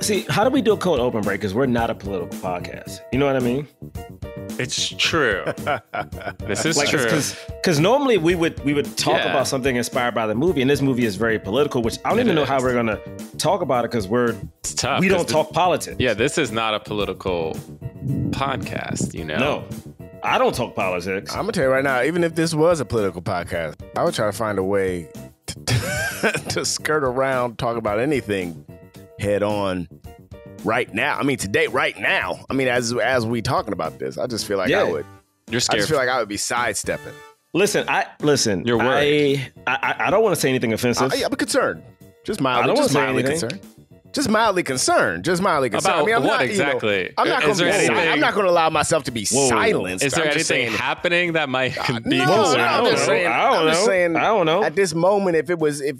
See, how do we do a cold open break? Because we're not a political podcast. You know what I mean? It's true. This is true. Because normally we would talk about something inspired by the movie, and this movie is very political, which I don't even know how we're going to talk about it because it's tough. We don't talk politics. Yeah, this is not a political podcast, you know? No, I don't talk politics. I'm going to tell you right now, even if this was a political podcast, I would try to find a way to skirt around, talk about anything head on. Right now, I mean, today, right now, I mean, as we talking about this, I just feel like I would. You're scared. I just feel like I would be sidestepping. Listen. You're worried. I don't want to say anything offensive. I'm concerned. Just mildly. I don't want to say mildly anything. concerned. Just mildly concerned. About I mean, I'm what not, exactly? I'm not going to allow myself to be silenced. Is there anything happening that might be no, concerned? I'm just saying. I don't know. At this moment, if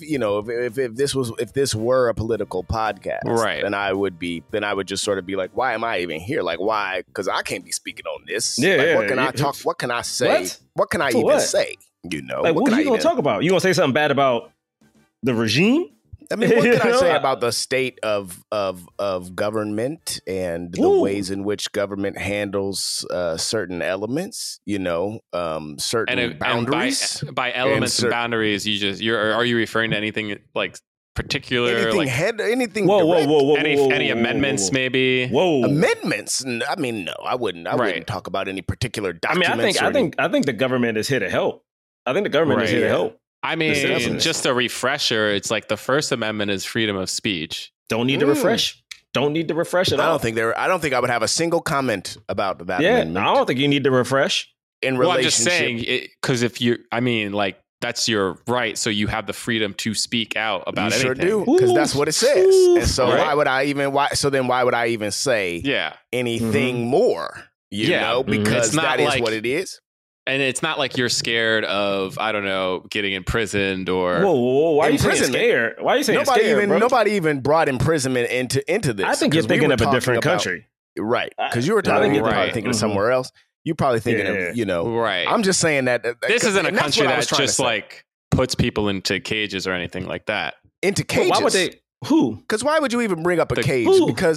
this were a political podcast, right, then I would just sort of be like, why am I even here? Like, why? Because I can't be speaking on this. Yeah, like, what can I talk? What can I say? What can I even say? You know, like, what are you going to talk about? You going to say something bad about the regime? I mean, what can I say about the state of government and the ways in which government handles certain elements? You know, certain boundaries. And by elements and boundaries, are you referring to anything like particular? Anything? Whoa! Any amendments? Maybe. Whoa! Amendments? I mean, no, I wouldn't. I wouldn't talk about any particular documents. I think the government is here to help. I think the government is here to help. I mean, just a refresher, it's like the First Amendment is freedom of speech. Don't need to refresh. Don't need to refresh at all. I don't think I would have a single comment about that amendment. I don't think you need to refresh. In relationship. I'm just saying, because that's your right, so you have the freedom to speak out about anything. You sure do, because that's what it says. And so why would I even say anything more? You know, because that is what it is. And it's not like you're scared of, I don't know, getting imprisoned or... Whoa. Why are you saying scared? Why are you saying scared, bro? Nobody even brought imprisonment into this. I think you're thinking of a different country. Right. Because you were talking, probably thinking of somewhere else. You're probably thinking of, Right. I'm just saying that... This isn't a country that just like puts people into cages or anything like that. Into cages? Why would they... Who? Because why would you even bring up a cage?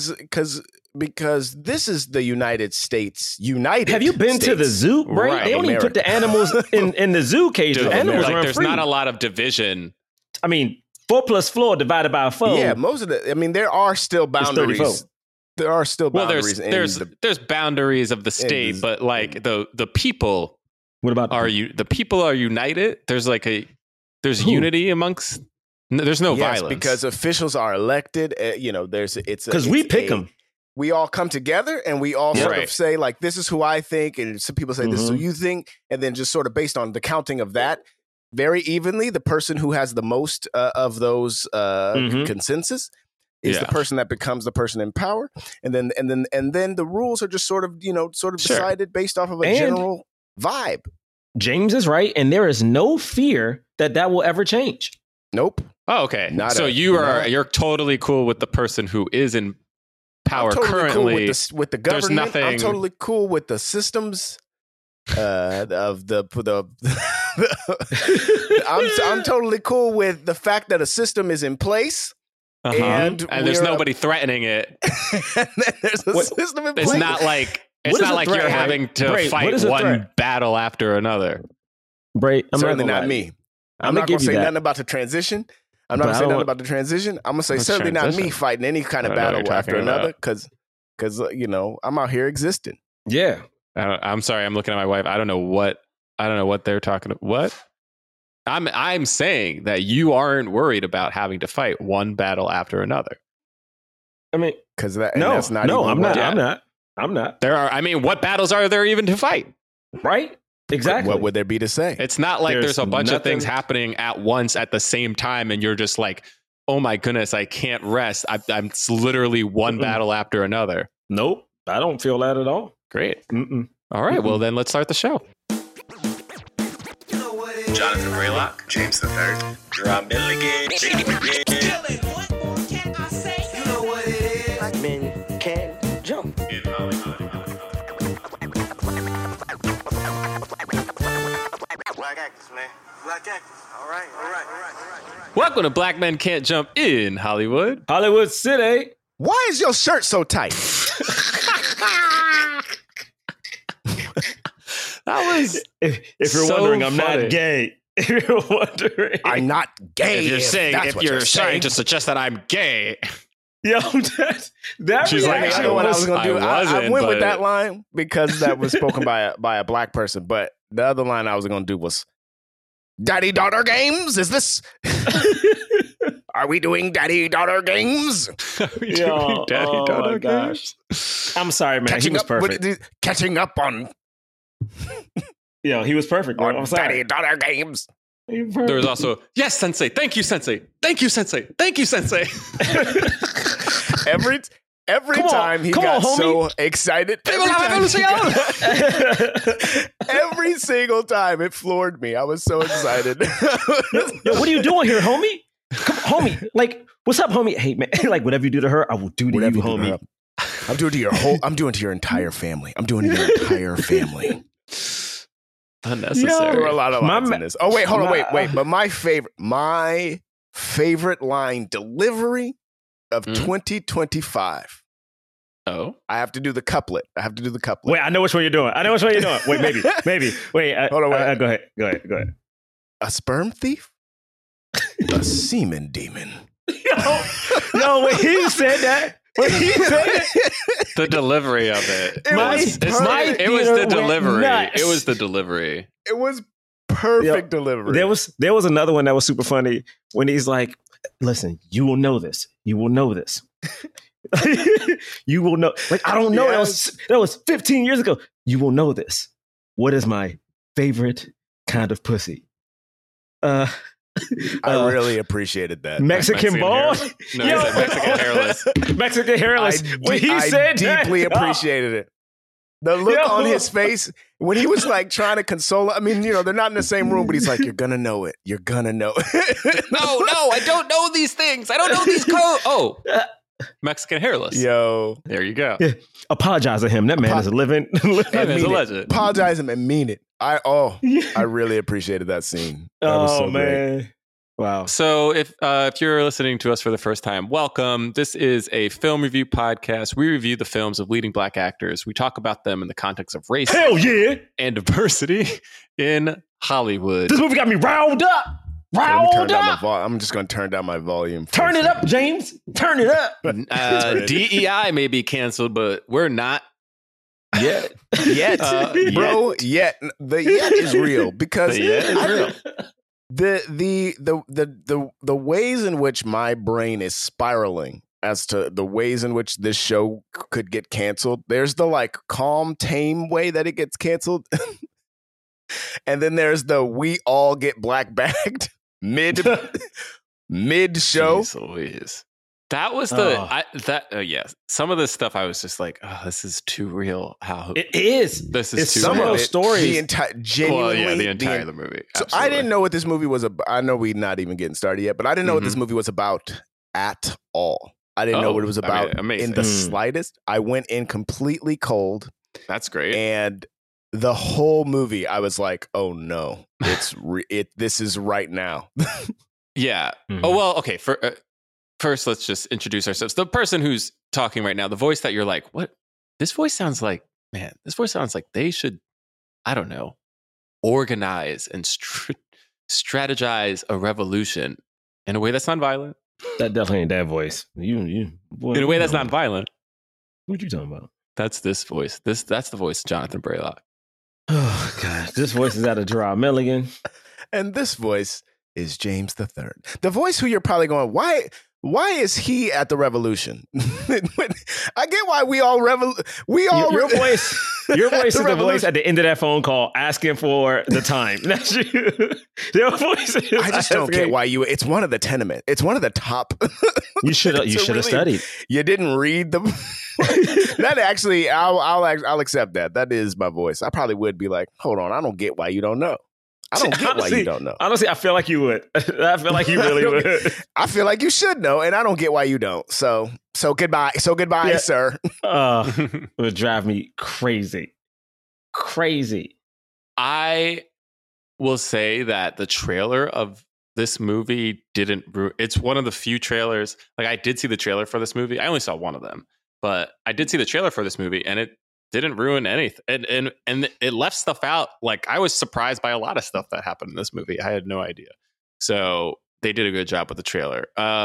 Because this is the United States. Have you been to the zoo, right? They don't even put the animals in the zoo cages. The animals run there's free. Not a lot of division. I mean, 4 + 4 divided by 4. Yeah, there are still boundaries. There are still boundaries. There's boundaries of the state, but like the people. What about the people are united? There's unity amongst. There's no violence because officials are elected. Because we pick them. We all come together and we all sort of say, like, this is who I think. And some people say, this is who you think. And then just sort of based on the counting of that, very evenly, the person who has the most of those consensus is the person that becomes the person in power. And then the rules are just sort of decided based off of a general vibe. James is right. And there is no fear that will ever change. Nope. Oh, okay. You're totally cool with the person who is in power currently. Cool with the government. I'm totally cool with the systems of the I'm totally cool with the fact that a system is in place. And there's nobody threatening it. And then there's a system in place. It's not like you're having to fight one battle after another. Bray, certainly not me. I'm not going to say nothing about the transition. I'm not going to say nothing about the transition. I'm going to say certainly not me fighting any kind of battle after another because I'm out here existing. Yeah. I'm sorry. I'm looking at my wife. I don't know what they're talking about. What? I'm saying that you aren't worried about having to fight one battle after another. I mean, because that's not. No, I'm not. I'm not. What battles are there even to fight? Right. Exactly. What would there be to say? It's not like there's a bunch of things happening at once at the same time, and you're just like, oh my goodness, I can't rest. It's literally one battle after another. Nope. I don't feel that at all. Great. All right. Well, then let's start the show. Jonathan Braylock, James III, Drum Milligan. What more can I say? You know what it is. Black men can't jump. Black actors, man. Black actors. All right. Welcome to Black Men Can't Jump in Hollywood. Hollywood City. Why is your shirt so tight? That was if you're so wondering, I'm funny. not gay. If you're wondering, I'm not gay. If you're saying, that's if what you're trying saying. to suggest that I'm gay, yo, that She's like, reaction I know what I was going to do. I wasn't, went but- with that line because that was spoken by a black person. But the other line I was going to do was, "Daddy-daughter games? Is this? Are we doing daddy-daughter games? Yo, oh my gosh. I'm sorry, man. He was perfect. Catching up on Yo, he was perfect. Bro. I'm sorry. daddy-daughter games." He was There perfect. was also, yes, Sensei. Thank you, Sensei. Thank you, Sensei. Thank you, Sensei. Every Come on, time he come got on, so excited. Every single time it floored me. I was so excited. Yo, what are you doing here, homie? Come on, homie. Like, what's up, homie? Hey, man. Like, whatever you do to her, I will do to Whatever you, you do to homie. her. I'm doing to your entire family. I'm doing to your entire family. Unnecessary. There were a lot of lines My in this. Oh, wait, hold on, my- wait. But my favorite line delivery of 2025. Oh, I have to do the couplet. Wait, I know which one you're doing. Wait, maybe. Wait, Hold on, wait. Go ahead. A sperm thief? A semen demon. Yo, when he said that, the delivery of it. It was It was perfect. the delivery. nuts. It was the delivery. It was perfect delivery. there was another one that was super funny when he's like, "Listen, you will know this. You will know this. You will know." Like, I don't know. Yes. That was 15 years ago. You will know this. What is my favorite kind of pussy? I really appreciated that. Mexican ball. hair. No, he said Mexican hairless. Mexican hairless. When he said that, deeply appreciated it. The look Yo. on his face when he was like trying to console. I mean, they're not in the same room, but he's like, "You're gonna know it. You're gonna know it." No, I don't know these things. I don't know these codes. Oh, Mexican hairless. Yo, There you go. Yeah. Apologize to him. That man is a living. That and man's a mean it. legend. Apologize him and mean it. I really appreciated that scene. That was Oh so great. man. Wow. So if you're listening to us for the first time, welcome. This is a film review podcast. We review the films of leading black actors. We talk about them in the context of race Hell yeah. and diversity in Hollywood. This movie got me riled up. Let me turn Riled down up. I'm just going to turn down my volume. for Turn a it second. up, James. Turn it up. DEI may be canceled, but we're not yet. Yet, bro. Yet. Yet the yet is real because The yet is I- real. the ways in which my brain is spiraling as to the ways in which this show could get canceled. There's the like calm, tame way that it gets canceled, and then there's the we all get black bagged mid show. Jeez Louise. That was the Oh. yes. Some of this stuff I was just like, oh, this is too real. How It is. this is It's too some real. of those stories. The entire genuinely the entire the movie. So I Absolutely. didn't know what this movie was about. I know we're not even getting started yet, but I didn't know what this movie was about at all. I didn't know what it was I mean, about amazing. in the Mm. slightest. I went in completely cold, That's great. and the whole movie, I was like, "Oh no, this is right now." Yeah. Mhm. Oh well. Okay. First, let's just introduce ourselves. The person who's talking right now, the voice that you're like, what? This voice sounds like, man. This voice sounds like they should, I don't know, organize and strategize a revolution in a way that's nonviolent. That definitely ain't that voice. You. Boy, In a way that's you know. nonviolent. What you talking about? That's this voice. That's the voice of Jonathan Braylock. Oh God, this voice is out of Gerard Milligan. And this voice is James the Third, the voice who you're probably going, why is he at the revolution? I get why we all Your voice is the voice revolution. at the end of that phone call asking for the time. That's you. Your voce is I just don't get asking- why you. It's one of the tenement. It's one of the top. You should have. You So should have really- studied. You didn't read the. That actually, I'll accept that. That is my voice. I probably would be like, hold on, I don't get why you don't know. I don't get why you don't know. Honestly, I feel like you would. I feel like you really would. I feel like you should know, and I don't get why you don't. So goodbye. So goodbye, Yeah. sir. It would drive me crazy. Crazy. I will say that the trailer of this movie didn't it's one of the few trailers. Like, I did see the trailer for this movie. I only saw one of them, but I did see the trailer for this movie, and it didn't ruin anything. And it left stuff out. Like, I was surprised by a lot of stuff that happened in this movie. I had no idea. So they did a good job with the trailer.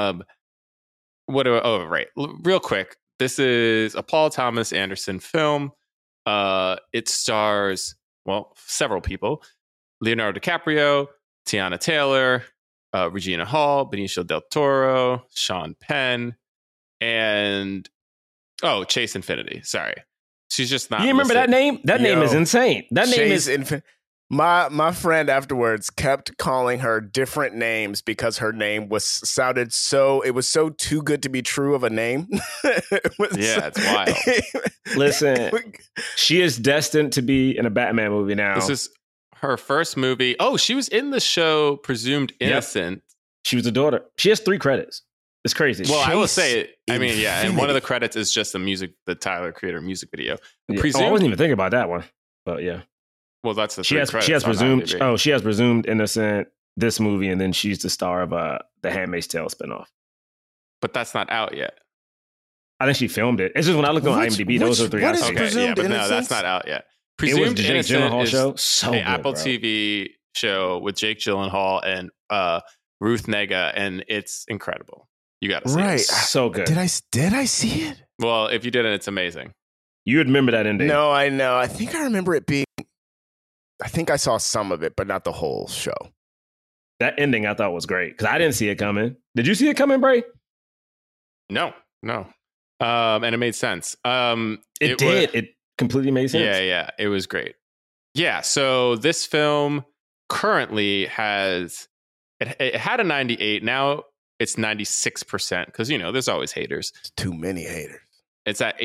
Real quick. This is a Paul Thomas Anderson film. It stars, several people. Leonardo DiCaprio, Tiana Taylor, Regina Hall, Benicio del Toro, Sean Penn, and Chase Infinity. Sorry. She's just not. You remember that name? That name is insane. That name is My friend afterwards kept calling her different names because her name was so too good to be true of a name. It's wild. Listen, she is destined to be in a Batman movie now. This is her first movie. Oh, she was in the show Presumed Innocent. Yep. She was the daughter. She has 3 credits. It's crazy. Well, I will say, and one of the credits is just the Tyler Creator music video. Yeah. I wasn't even thinking about that one, but yeah. Well, that's the she has presumed. Oh, she has Presumed Innocent, this movie, and then she's the star of the Handmaid's Tale spinoff. But that's not out yet. I think she filmed it. It's just when I look on IMDb, those are 3. What is Presumed Innocence? No, that's not out yet. Presumed it was the Jake Gyllenhaal show. So good, Apple TV show with Jake Gyllenhaal and Ruth Negga, and it's incredible. You got to see it. So good. Did I see it? Well, if you didn't, it's amazing. You remember that ending? No, I know. I think I remember it being. I think I saw some of it, but not the whole show. That ending I thought was great because I didn't see it coming. Did you see it coming, Bray? No. And it made sense. It did. It completely made sense. Yeah. It was great. Yeah. So this film currently has it had a 98. Now it's 96% because there's always haters. It's too many haters. It's at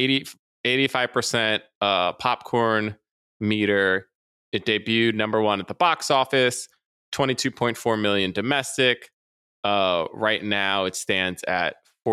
85% popcorn meter. It debuted number 1 at the box office, 22.4 million domestic. Right now, it stands at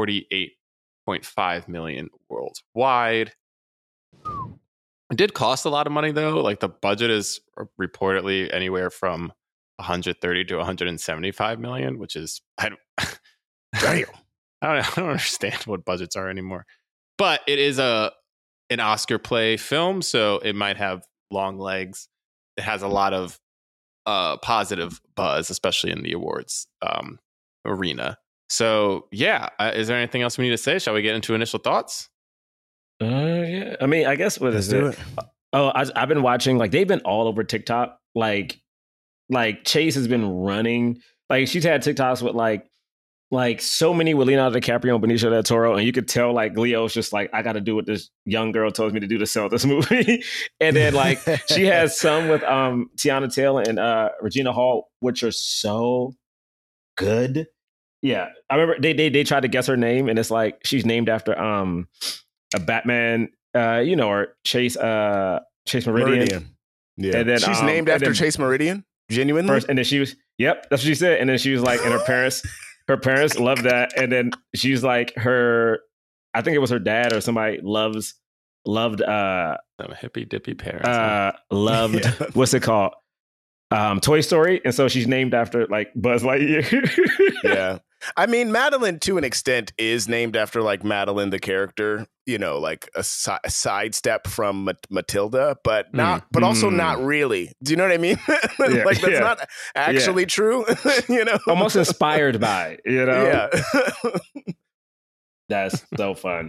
48.5 million worldwide. It did cost a lot of money, though. Like, the budget is reportedly anywhere from 130 to 175 million, which is damn. I don't understand what budgets are anymore. But it is an Oscar play film, so it might have long legs. It has a lot of positive buzz, especially in the awards arena. So, yeah. Is there anything else we need to say? Shall we get into initial thoughts? Yeah. I mean, I guess Let's do it. Oh, I've been watching. Like, they've been all over TikTok. Like Chase has been running. Like, she's had TikToks with like so many with Leonardo DiCaprio and Benicio del Toro, and you could tell like Leo's just like, I got to do what this young girl told me to do to sell this movie. And then like she has some with Tiana Taylor and Regina Hall, which are so good. Yeah, I remember they tried to guess her name, and it's like she's named after a Batman, or Chase Meridian. Yeah, and then she's named after Chase Meridian. Genuinely, and then she was. Yep, that's what she said. And then she was like, and her parents. Her parents loved that, and then she's like I think it was her dad or somebody loved some hippy dippy parents. Loved what's it called? Toy Story, and so she's named after like Buzz Lightyear. Yeah, I mean Madeline to an extent is named after like Madeline the character, like a sidestep from Matilda, but not, but also not really. Do you know what I mean? Like that's not actually true. Almost inspired by, Yeah, that's so fun.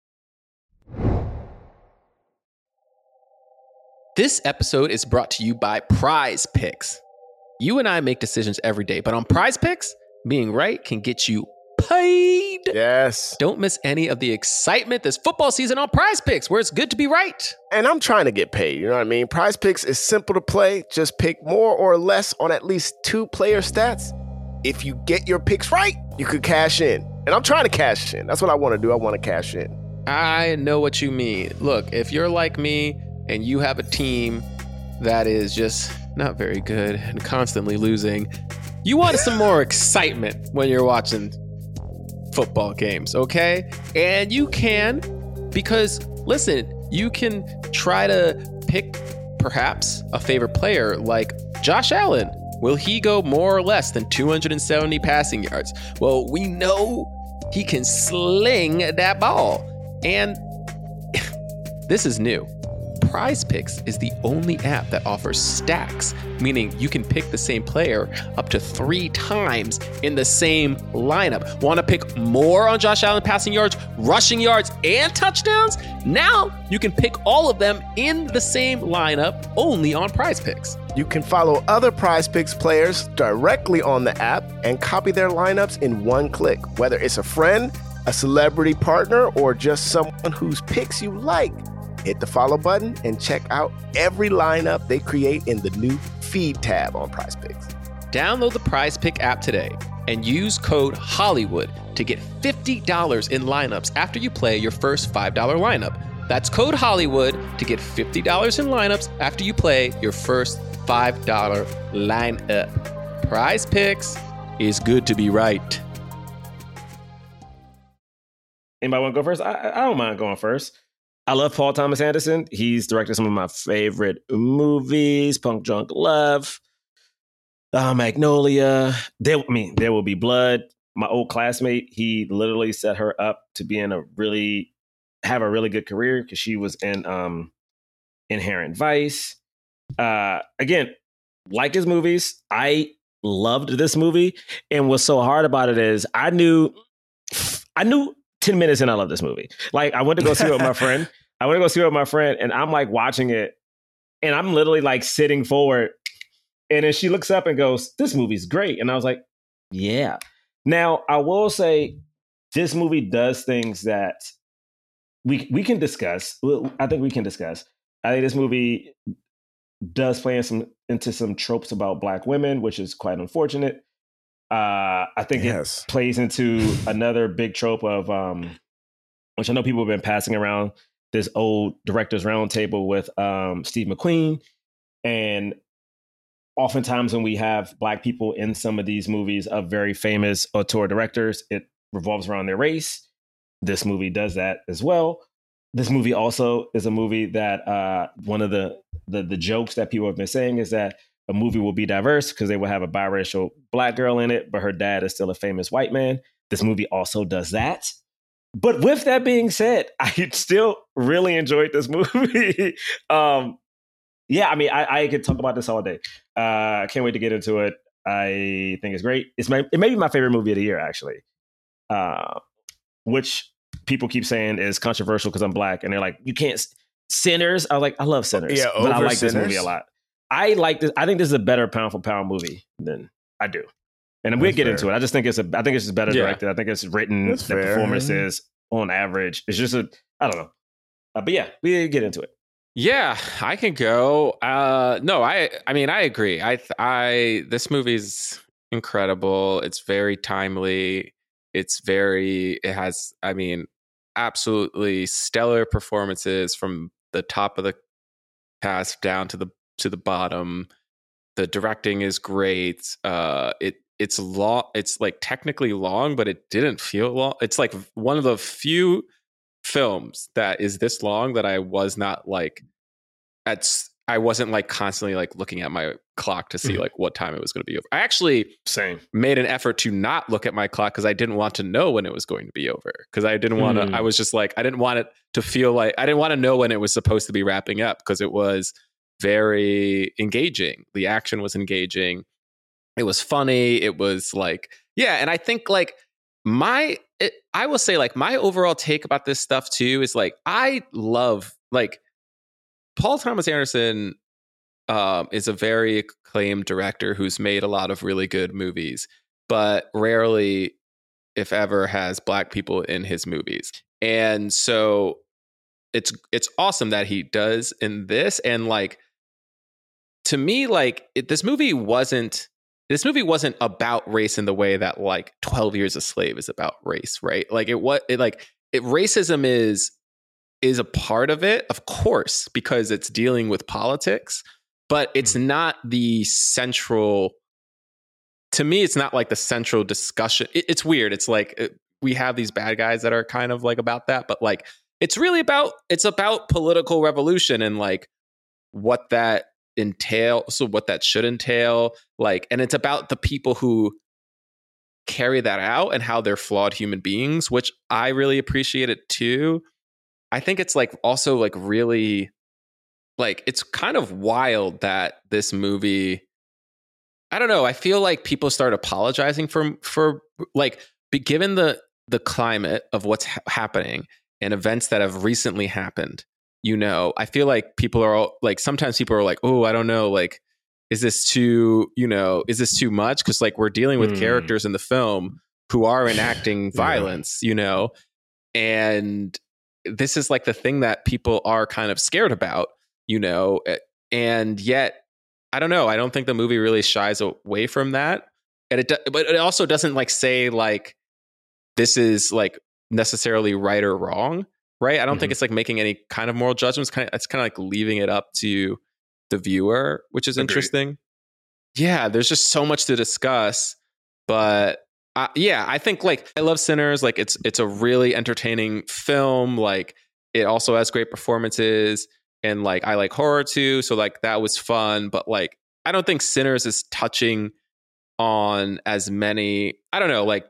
This episode is brought to you by Prize Picks. You and I make decisions every day, but on Prize Picks, being right can get you paid. Yes. Don't miss any of the excitement this football season on Prize Picks, where it's good to be right. And I'm trying to get paid, you know what I mean? Prize Picks is simple to play. Just pick more or less on at least 2 player stats. If you get your picks right, you could cash in. And I'm trying to cash in. That's what I want to do. I want to cash in. I know what you mean. Look, if you're like me and you have a team that is just not very good and constantly losing, you want some more excitement when you're watching football games, okay? And you can, because listen, you can try to pick perhaps a favorite player like Josh Allen Will he go more or less than 270 passing yards? Well, we know he can sling that ball. And this is new. Prize Picks is the only app that offers stacks, meaning you can pick the same player up to 3 times in the same lineup. Want to pick more on Josh Allen passing yards, rushing yards, and touchdowns? Now you can pick all of them in the same lineup only on Prize Picks. You can follow other Prize Picks players directly on the app and copy their lineups in one click, whether it's a friend, a celebrity partner, or just someone whose picks you like. Hit the follow button and check out every lineup they create in the new feed tab on Prize Picks. Download the Prize Pick app today and use code Hollywood to get $50 in lineups after you play your first $5 lineup. That's code Hollywood to get $50 in lineups after you play your first $5 lineup. Prize Picks is good to be right. Anybody want to go first? I don't mind going first. I love Paul Thomas Anderson. He's directed some of my favorite movies: Punk Drunk Love, Magnolia. There Will Be Blood. My old classmate, he literally set her up to be have a really good career because she was in Inherent Vice. Again, like his movies. I loved this movie, and what's so hard about it is I knew 10 minutes in I love this movie. Like, I went to go see it with my friend. And I'm like watching it, and I'm literally like sitting forward, and then she looks up and goes, "This movie's great." And I was like, yeah. Now, I will say this movie does things that we can discuss. I think we can discuss. I think this movie does play into some tropes about Black women, which is quite unfortunate. I think it plays into another big trope of, which I know people have been passing around, this old directors roundtable with Steve McQueen. And oftentimes when we have Black people in some of these movies of very famous auteur directors, it revolves around their race. This movie does that as well. This movie also is a movie that one of the jokes that people have been saying is that a movie will be diverse because they will have a biracial Black girl in it, but her dad is still a famous white man. This movie also does that. But with that being said, I still really enjoyed this movie. I could talk about this all day. I can't wait to get into it. I think it's great. It may be my favorite movie of the year, actually, which people keep saying is controversial because I'm Black. And they're like, you can't. Sinners. I was like, I love Sinners. But I like this movie a lot. I like this. I think this is a better pound for pound movie than I do. And we'll get into it. I just think it's just better directed. I think it's written. The performance is on average. It's just I don't know. But yeah, we get into it. Yeah, I can go. No, I agree. This movie's incredible. It's very timely. It has, absolutely stellar performances from the top of the cast down to the bottom. The directing is great. It's long. It's like technically long, but it didn't feel long. It's like one of the few films that is this long that I was not like I wasn't like constantly like looking at my clock to see like what time it was going to be over. I actually made an effort to not look at my clock because I didn't want to know when it was going to be over. Because I didn't want to. I was just like, I didn't want it to feel like I didn't want to know when it was supposed to be wrapping up because it was very engaging. The action was engaging. It was funny. It was like, yeah. And I think like I will say like my overall take about this stuff too is like, I love like Paul Thomas Anderson is a very acclaimed director who's made a lot of really good movies, but rarely, if ever, has Black people in his movies. And so it's awesome that he does in this. And like, to me, like this movie wasn't about race in the way that like 12 Years a Slave is about race, right? Like racism is a part of it, of course, because it's dealing with politics, but it's not the central, to me, it's not like the central discussion. It's weird. It's like we have these bad guys that are kind of like about that, but like it's about political revolution and like what that entail, so what that should entail, like, and it's about the people who carry that out and how they're flawed human beings, which I really appreciate it too. I think it's like also like really like it's kind of wild that this movie, I don't know, I feel like people start apologizing for like given the climate of what's happening and events that have recently happened, you know, I feel like people are all, like sometimes people are like, oh, I don't know, like is this too much? Because like we're dealing with characters in the film who are enacting violence, you know, and this is like the thing that people are kind of scared about, you know, and yet I don't know. I don't think the movie really shies away from that, and but it also doesn't like say like this is like necessarily right or wrong, right? I don't think it's like making any kind of moral judgments. It's kind of like leaving it up to the viewer, which is interesting. Yeah, there's just so much to discuss, but I think like I love Sinners. Like it's a really entertaining film. Like it also has great performances, and like I like horror too, so like that was fun. But like I don't think Sinners is touching on as many. I don't know. Like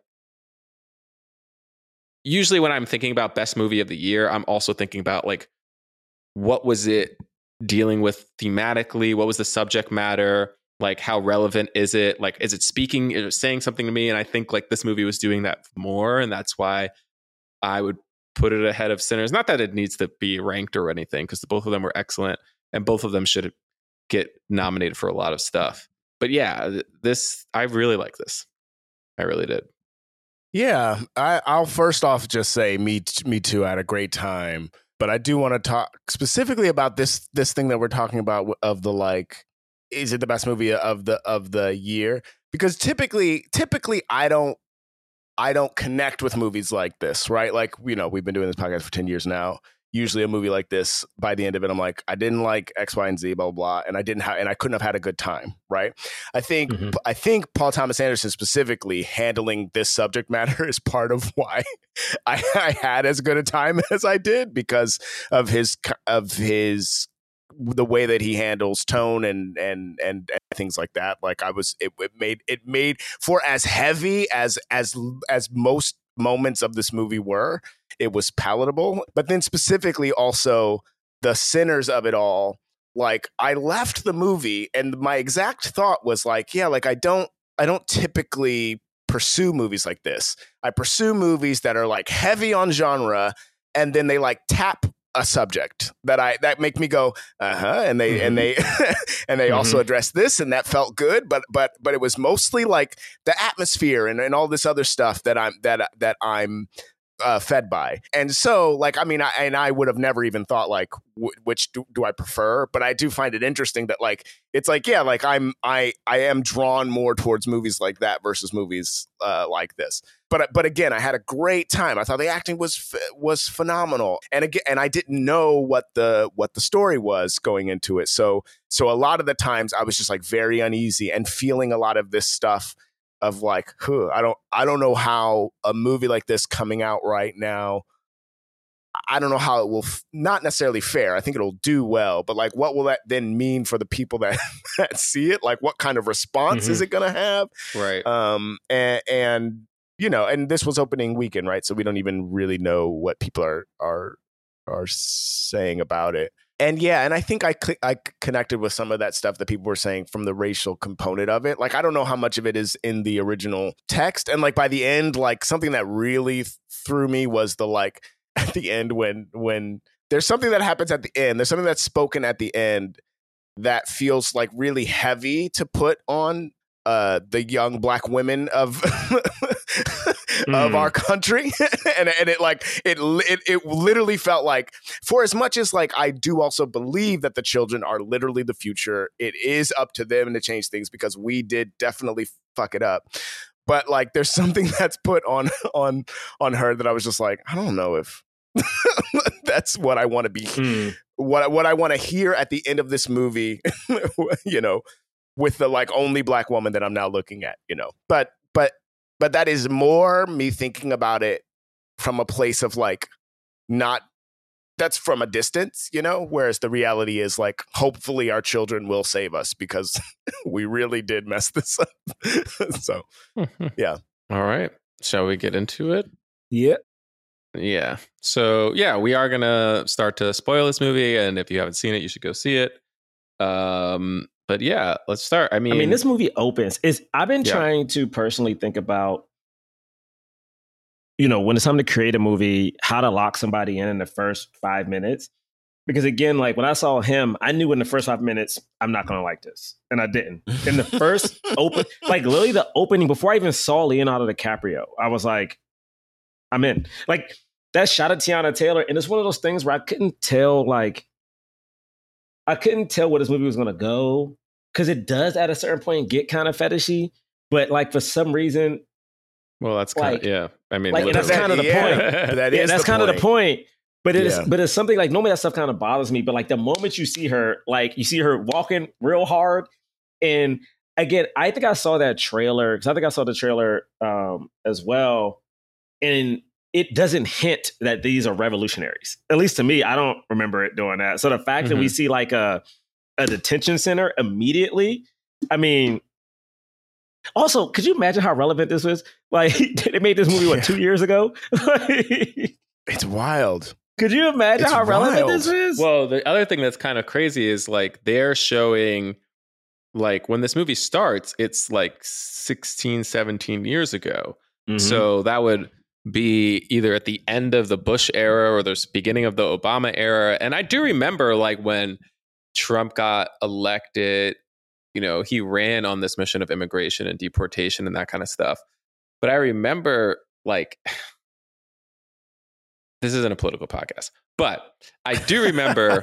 usually when I'm thinking about best movie of the year, I'm also thinking about like what was it dealing with thematically? What was the subject matter? Like how relevant is it? Like is it speaking? Is it saying something to me? And I think like this movie was doing that more, and that's why I would put it ahead of Sinners. Not that it needs to be ranked or anything, because both of them were excellent, and both of them should get nominated for a lot of stuff. But yeah, I really like this. I really did. Yeah, I'll first off just say me too. I had a great time, but I do want to talk specifically about this thing that we're talking about of the like, is it the best movie of the year? Because typically I don't connect with movies like this, right? Like, you know, we've been doing this podcast for 10 years now. Usually a movie like this, by the end of it, I'm like, I didn't like X, Y, and Z, blah, blah, blah, and I couldn't have had a good time, right? I think Paul Thomas Anderson specifically handling this subject matter is part of why I had as good a time as I did, because of his the way that he handles tone and things like that. Like it made for as heavy as most moments of this movie were, it was palatable. But then specifically also the sinners of it all, like I left the movie and my exact thought was like, yeah, like I don't typically pursue movies like this. I pursue movies that are like heavy on genre, and then they like tap a subject that make me go and they and they also address this, and that felt good, but it was mostly like the atmosphere and all this other stuff that I'm fed by. And so like, I mean, I would have never even thought like which do I prefer, but I do find it interesting that like it's like, yeah, like I am drawn more towards movies like that versus movies like this. But again, I had a great time. I thought the acting was phenomenal, and again, and I didn't know what the story was going into it. So a lot of the times I was just like very uneasy and feeling a lot of this stuff of like, I don't know how a movie like this coming out right now, I don't know how it will not necessarily fare. I think it'll do well, but like, what will that then mean for the people that see it? Like, what kind of response is it going to have? Right. And you know, and this was opening weekend, right? So we don't even really know what people are saying about it. And yeah, and I think I connected with some of that stuff that people were saying from the racial component of it. Like, I don't know how much of it is in the original text. And like by the end, like something that really threw me was the like at the end when there's something that happens at the end, there's something that's spoken at the end that feels like really heavy to put on the young black women of of our country, and it like it literally felt like, for as much as like I do also believe that the children are literally the future, it is up to them to change things because we did definitely fuck it up. But like, there's something that's put on her that I was just like, I don't know if that's what I want to be, what I want to hear at the end of this movie, you know, with the like only black woman that I'm now looking at, you know. But that is more me thinking about it from a place of like not that's from a distance, you know, whereas the reality is like, hopefully our children will save us because we really did mess this up. So, yeah. All right. Shall we get into it? Yeah. Yeah. So, yeah, we are going to start to spoil this movie. And if you haven't seen it, you should go see it. But yeah, let's start. I mean, this movie opens. I've been trying to personally think about, you know, when it's time to create a movie, how to lock somebody in the first 5 minutes. Because again, like when I saw him, I knew in the first 5 minutes, I'm not going to like this. And I didn't. In the first like literally the opening, before I even saw Leonardo DiCaprio, I was like, I'm in. Like that shot of Tiana Taylor. And it's one of those things where I couldn't tell where this movie was going to go. Because it does at a certain point get kind of fetishy. But like for some reason, well, that's kind of, yeah. I mean, like, that's kind of the point. That's kind of the point. But it's something like normally that stuff kind of bothers me. But like the moment you see her, like you see her walking real hard. And again, I think I saw that trailer because I think I saw the trailer as well. And it doesn't hint that these are revolutionaries. At least to me, I don't remember it doing that. So the fact that we see like a detention center immediately, I mean, also, could you imagine how relevant this was? Like, they made this movie, 2 years ago? It's wild. Could you imagine how relevant this is? Well, the other thing that's kind of crazy is like they're showing, like when this movie starts, it's like 16, 17 years ago. Mm-hmm. So that would be either at the end of the Bush era or the beginning of the Obama era. And I do remember like when Trump got elected, you know, he ran on this mission of immigration and deportation and that kind of stuff. But I remember, like, this isn't a political podcast, but I do remember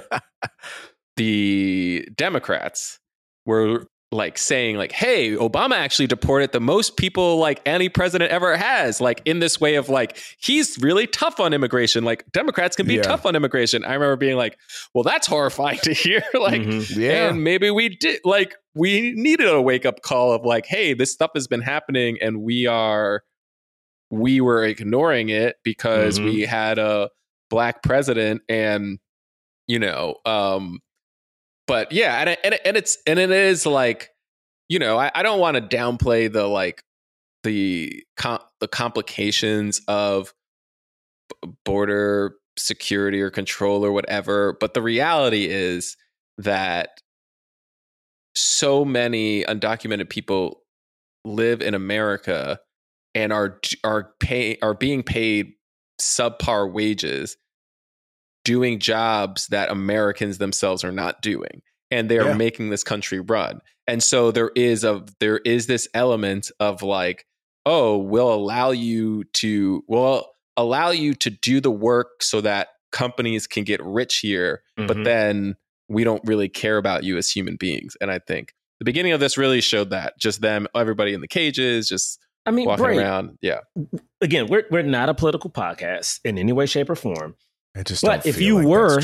the Democrats were like saying like, hey, Obama actually deported the most people like any president ever has, like in this way of like, he's really tough on immigration. Like Democrats can be tough on immigration. I remember being like, well, that's horrifying to hear. Like, and maybe we did, like, we needed a wake up call of like, hey, this stuff has been happening and we were ignoring it because we had a black president and, you know, but yeah, and it is like, you know, I don't want to downplay the like the complications of border security or control or whatever, but the reality is that so many undocumented people live in America and are being paid subpar wages doing jobs that Americans themselves are not doing, and they are making this country run. And so there is this element of like, oh, we'll allow you to do the work so that companies can get rich here, but then we don't really care about you as human beings. And I think the beginning of this really showed that, just them, everybody in the cages, just walking around. Yeah. Again, we're not a political podcast in any way, shape, or form. But if you were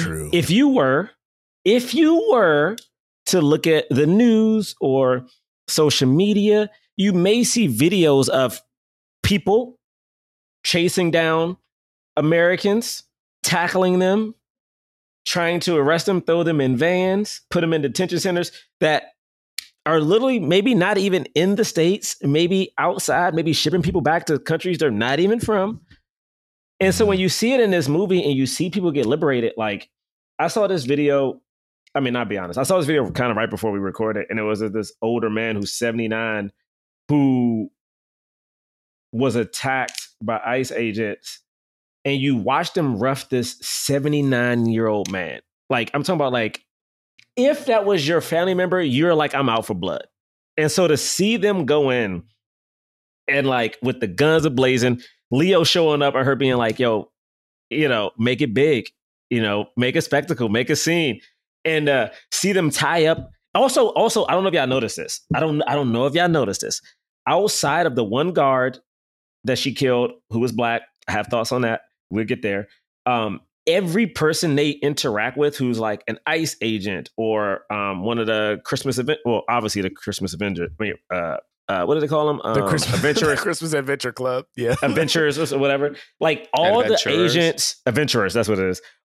to look at the news or social media, you may see videos of people chasing down Americans, tackling them, trying to arrest them, throw them in vans, put them in detention centers that are literally maybe not even in the States, maybe outside, maybe shipping people back to countries they're not even from. And so when you see it in this movie and you see people get liberated, like I saw this video, I mean, I'll be honest, I saw this video kind of right before we recorded, and it was this older man who's 79 who was attacked by ICE agents, and you watched them rough this 79-year-old man. Like, I'm talking about like, if that was your family member, you're like, I'm out for blood. And so to see them go in and like with the guns ablazing, Leo showing up and her being like, yo, you know, make it big, you know, make a spectacle, make a scene, and see them tie up. Also, I don't know if y'all noticed this. I don't know if y'all noticed this. Outside of the one guard that she killed, who was black, I have thoughts on that. We'll get there. Every person they interact with who's like an ICE agent or one of the Christmas event, well, obviously the Christmas Avenger, what do they call them? The Christmas Adventure Club. Yeah. Adventurers or whatever. Like all the agents, adventurers, that's what it is.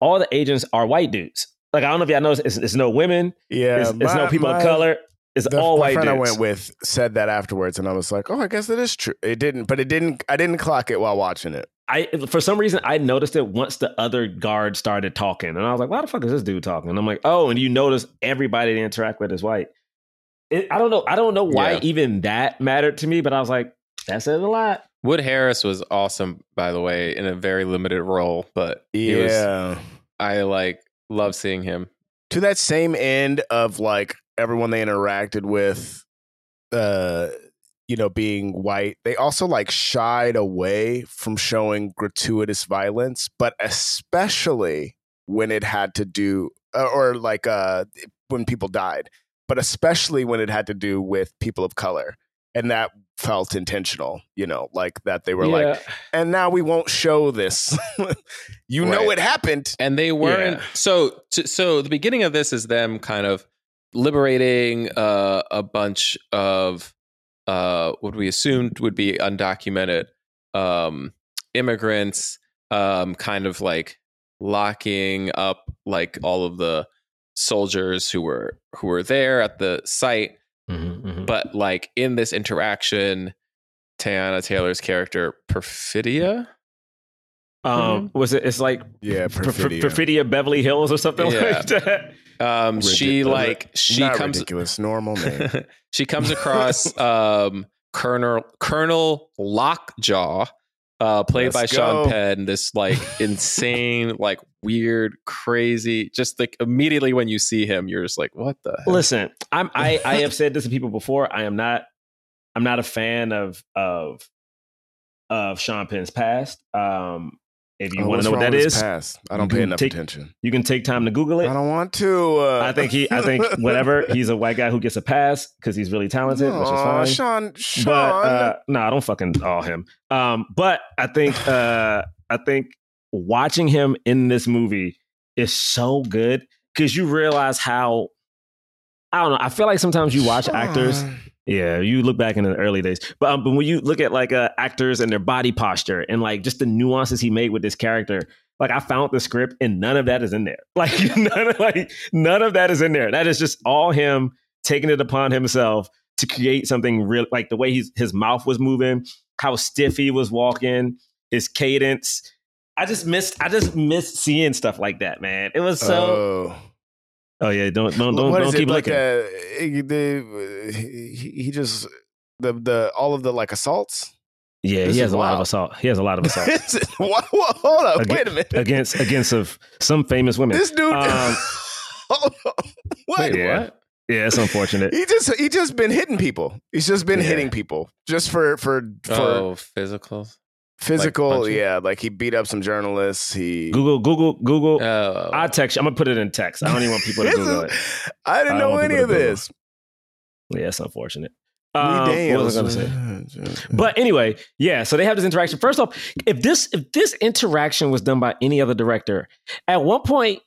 all the agents are white dudes. Like, I don't know if y'all know, it's no women. Yeah. It's no people of color. It's all white dudes. The friend I went with said that afterwards, and I was like, oh, I guess that is true. I didn't clock it while watching it. For some reason, I noticed it once the other guard started talking. And I was like, why the fuck is this dude talking? And I'm like, oh, and you notice everybody they interact with is white. I don't know why even that mattered to me, but I was like, that says a lot. Wood Harris was awesome, by the way, in a very limited role, but I love seeing him. To that same end of like everyone they interacted with, being white, they also like shied away from showing gratuitous violence, but especially when it had to do, when people died, but especially when it had to do with people of color. And that felt intentional, like that they were like, and now we won't show this. know it happened. And they weren't. Yeah. So the beginning of this is them kind of liberating a bunch of what we assumed would be undocumented immigrants, kind of like locking up like all of the soldiers who were there at the site. But like in this interaction, Teyana Taylor's character Perfidia, was it? It's like Perfidia Beverly Hills or something like that. She not comes ridiculous normal name. She comes across Colonel Lockjaw, played by Sean Penn. This like insane, like weird, crazy. Just like immediately when you see him, you're just like, "What the?" Hell? Listen, I have said this to people before. I'm not a fan of Sean Penn's past. If you want to know what that is, past? I don't pay enough attention. You can take time to Google it. I don't want to. I think whatever. He's a white guy who gets a pass because he's really talented, which is fine. Sean. But I don't fucking him. But I think watching him in this movie is so good because you realize how, I don't know. I feel like sometimes you watch actors. Yeah, you look back in the early days, but when you look at like actors and their body posture and like just the nuances he made with this character, like I found the script and none of that is in there. Like none of that is in there. That is just all him taking it upon himself to create something real, like the way his mouth was moving, how stiff he was walking, his cadence. I just missed seeing stuff like that, man. It was so. Oh yeah, don't keep looking. He just the all of the like assaults. Yeah, he has a lot of assault. He has a lot of assault. Hold up, wait a minute. Against some famous women. This dude. Hold on. What? Yeah, it's unfortunate. He just been hitting people. He's just been hitting people just for physicals. Physical, like he beat up some journalists. Google. I'll text you. I'm gonna put it in text. I don't even want people to Google it. I didn't know any of this. Yeah, it's unfortunate. What was I gonna say? But anyway, so they have this interaction. First off, if this interaction was done by any other director, at one point,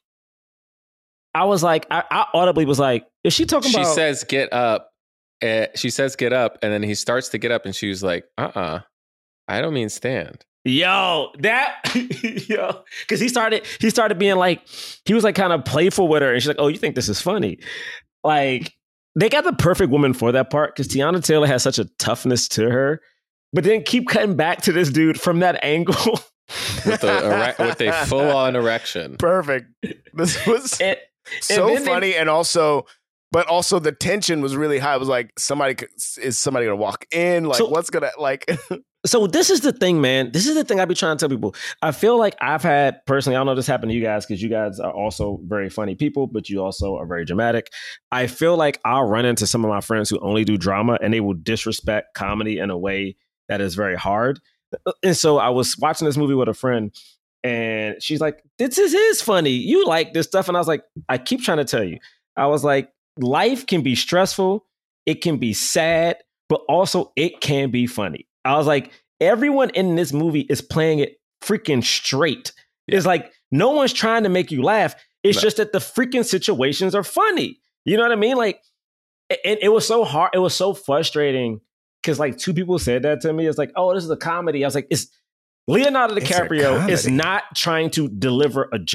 I was like, I audibly was like, is she talking about? She says, "Get up." She says, "Get up," and then he starts to get up, and she was like, I don't mean stand. Because he started being like, he was like kind of playful with her, and she's like, "Oh, you think this is funny?" Like they got the perfect woman for that part because Teyana Taylor has such a toughness to her, but then keep cutting back to this dude from that angle with a full on erection. Perfect. This was so funny, and also. But also the tension was really high. It was like, is somebody gonna walk in? Like, what's gonna like? So this is the thing, man. This is the thing I be trying to tell people. I feel like I've had personally, I don't know if this happened to you guys because you guys are also very funny people, but you also are very dramatic. I feel like I'll run into some of my friends who only do drama and they will disrespect comedy in a way that is very hard. And so I was watching this movie with a friend and she's like, this is funny. You like this stuff. And I was like, I keep trying to tell you. I was like, life can be stressful. It can be sad, but also it can be funny. I was like, everyone in this movie is playing it freaking straight. It's like, no one's trying to make you laugh. It's just that the freaking situations are funny. You know what I mean? Like, it was so hard. It was so frustrating because like two people said that to me. It's like, oh, this is a comedy. I was like, Leonardo DiCaprio is not trying to deliver a joke.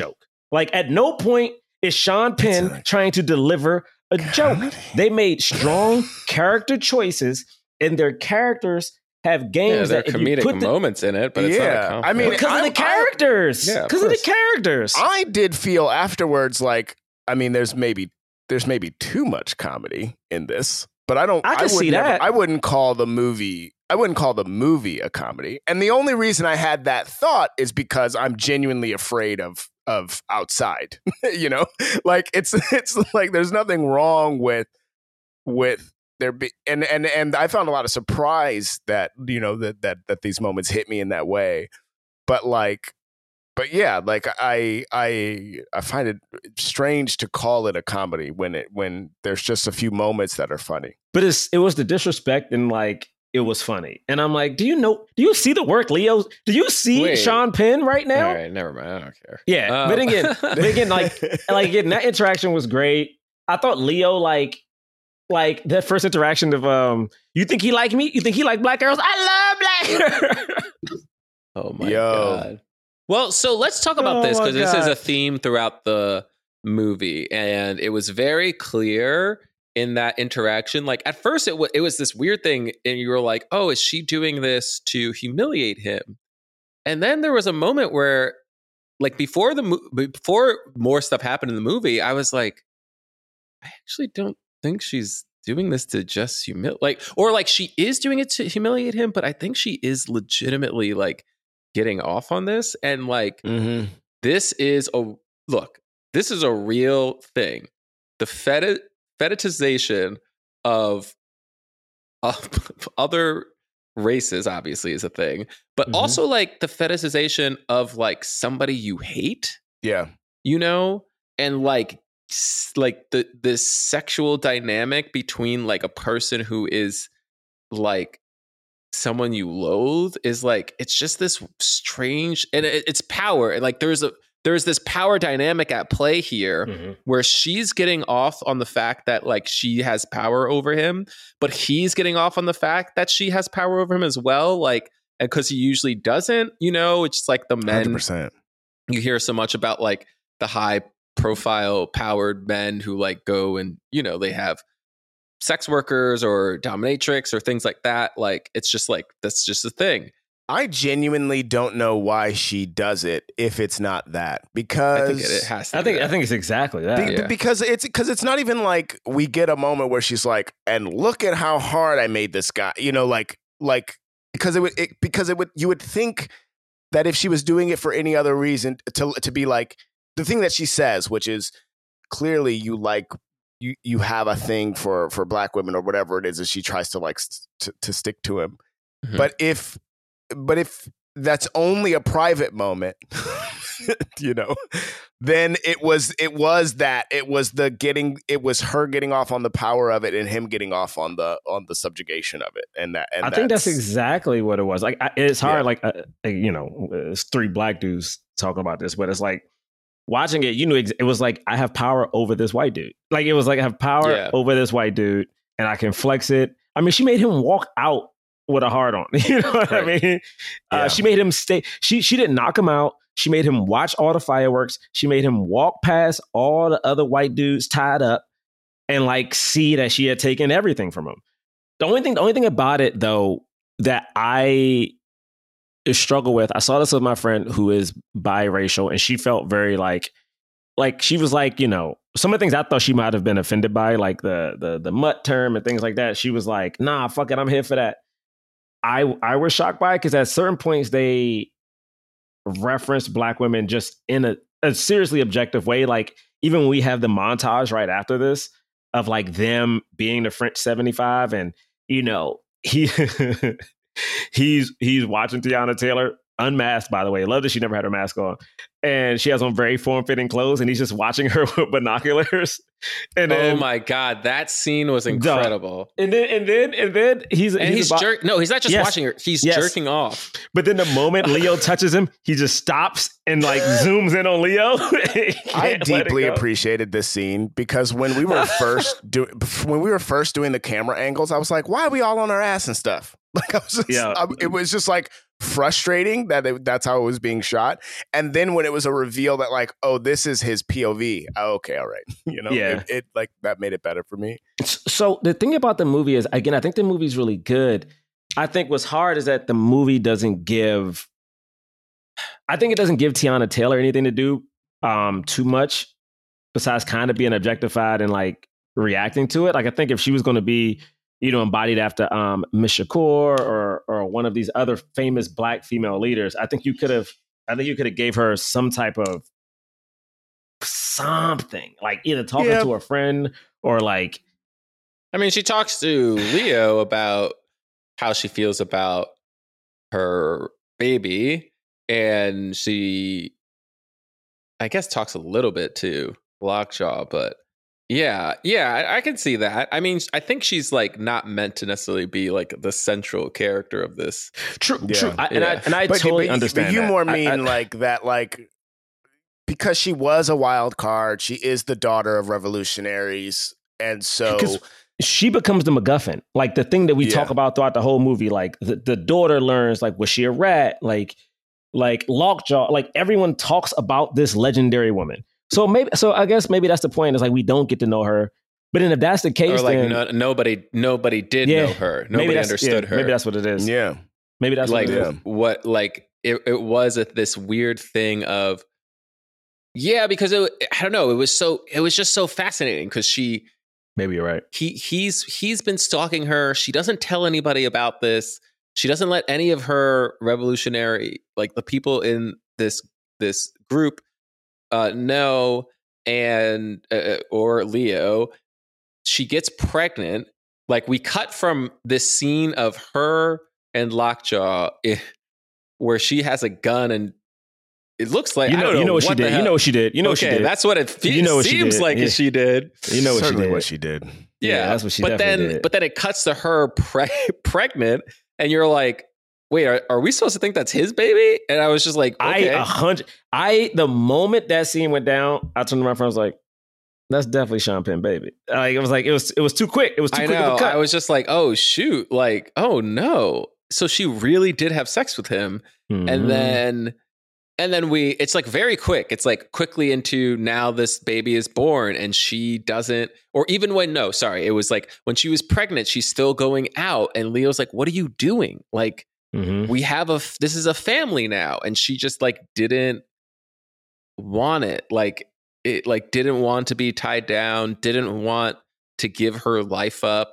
Like at no point is Sean Penn trying to deliver a joke. They made strong character choices, and their characters have games there are that comedic moments in it, but it's not a comedy. I mean, because of the characters. Yeah, Because of the characters. I did feel afterwards like, I mean, there's maybe too much comedy in this, but I can see that. I wouldn't call the movie a comedy. And the only reason I had that thought is because I'm genuinely afraid of outside. You know, like it's like there's nothing wrong with there be and I found a lot of surprise that, you know, that these moments hit me in that way. But yeah, like I find it strange to call it a comedy when there's just a few moments that are funny. But it was the disrespect and like it was funny. And I'm like, do you see the work, Leo? Do you see Sean Penn right now? All right, never mind. I don't care. Yeah. But again, like that interaction was great. I thought Leo like that first interaction of you think he like me? You think he like black girls? I love black girls. Oh my God. Well, so let's talk about this because this is a theme throughout the movie, and it was very clear in that interaction. Like at first, it was this weird thing, and you were like, "Oh, is she doing this to humiliate him?" And then there was a moment where, like before more stuff happened in the movie, I was like, I actually don't think she's doing this to just humiliate, or like she is doing it to humiliate him, but I think she is legitimately like getting off on this. And like, this is a real thing. The fetishization of other races obviously is a thing, but also like the fetishization of like somebody you hate. Yeah. You know, and like this sexual dynamic between like a person who is like someone you loathe is like, it's just this strange, and it's power. And like there's this power dynamic at play here where she's getting off on the fact that like she has power over him, but he's getting off on the fact that she has power over him as well. Like, because he usually doesn't, you know, it's like the men 100%. You hear so much about like the high profile powered men who like go and, you know, they have sex workers or dominatrix or things like that. Like, it's just like, that's just a thing. I genuinely don't know why she does it if it's not that, because I think it has to I think it's exactly that. Because it's not even like we get a moment where she's like, and look at how hard I made this guy, you know, like because you would think that if she was doing it for any other reason to be like the thing that she says, which is clearly you have a thing for black women or whatever it is that she tries to like to stick to him. But if that's only a private moment, you know, then it was her getting off on the power of it and him getting off on the subjugation of it. And I think that's exactly what it was. Like, it's hard. Like, you know, it's three black dudes talking about this, but it's like watching it, you know, it was like, I have power over this white dude. Like, it was like, I have power over this white dude and I can flex it. I mean, she made him walk out with a hard on, you know what I mean? She made him stay. She didn't knock him out. She made him watch all the fireworks. She made him walk past all the other white dudes tied up and like see that she had taken everything from him. The only thing about it though that I struggle with, I saw this with my friend who is biracial, and she felt very like she was like, you know, some of the things I thought she might have been offended by, like the mutt term and things like that. She was like, nah, fuck it, I'm here for that. I was shocked by it because at certain points they referenced black women just in a seriously objective way. Like, even when we have the montage right after this of like them being the French 75, and you know, he's watching Tiana Taylor unmasked, by the way. I love that she never had her mask on, and she has on very form-fitting clothes, and he's just watching her with binoculars. And then, oh my God, that scene was incredible. And then he's not just watching her, he's jerking off. But then the moment Leo touches him, he just stops and like zooms in on Leo. I deeply appreciated this scene because when we were first doing the camera angles, I was like, why are we all on our ass and stuff? Like, I was just, it was just like, frustrating that that's how it was being shot. And then when it was a reveal that like, oh, this is his POV. Oh, okay, all right. It like that made it better for me. So the thing about the movie is, again, I think the movie's really good. I think what's hard is that the movie doesn't give Tiana Taylor anything to do too much besides kind of being objectified and like reacting to it. Like I think if she was going to be, embodied after Miss Shakur or one of these other famous Black female leaders, I think you could have gave her some type of something, like either talking to a friend or like. I mean, she talks to Leo about how she feels about her baby, and she, I guess, talks a little bit to Lockjaw, but yeah, I can see that. I mean, I think she's like not meant to necessarily be like the central character of this. True. I totally understand. But you that. more mean like that, like because she was a wild card. She is the daughter of revolutionaries, and so she becomes the MacGuffin, like the thing that we talk about throughout the whole movie. Like the daughter learns, like, was she a rat? Like Lockjaw, like everyone talks about this legendary woman. So I guess maybe that's the point. Is like we don't get to know her. But then if that's the case, or like then nobody did know her. Nobody understood her. Maybe that's what it is. Yeah. Maybe that's like what it is. What like it was this weird thing of because I don't know. It was just so fascinating because she. Maybe you're right. He's been stalking her. She doesn't tell anybody about this. She doesn't let any of her revolutionary, like the people in this group, know, and or Leo. She gets pregnant. Like we cut from this scene of her and Lockjaw, where she has a gun and. It looks like you know what she did. You know what she did. You know what she did. That's what it seems like she did. You know what she did. Yeah, that's what she did. But then it cuts to her pregnant, and you're like, wait, are we supposed to think that's his baby? And I was just like, okay. The moment that scene went down, I turned to my friend, I was like, that's definitely Sean Penn baby. Like it was too quick. It was too quick of a cut. I was just like, oh shoot, like, oh no. So she really did have sex with him, and then it's like very quick. It's like quickly into now this baby is born and she doesn't, or even when, no, sorry. It was like when she was pregnant, she's still going out and Leo's like, what are you doing? Like this is a family now. And she just like didn't want it. Like it like didn't want to be tied down, didn't want to give her life up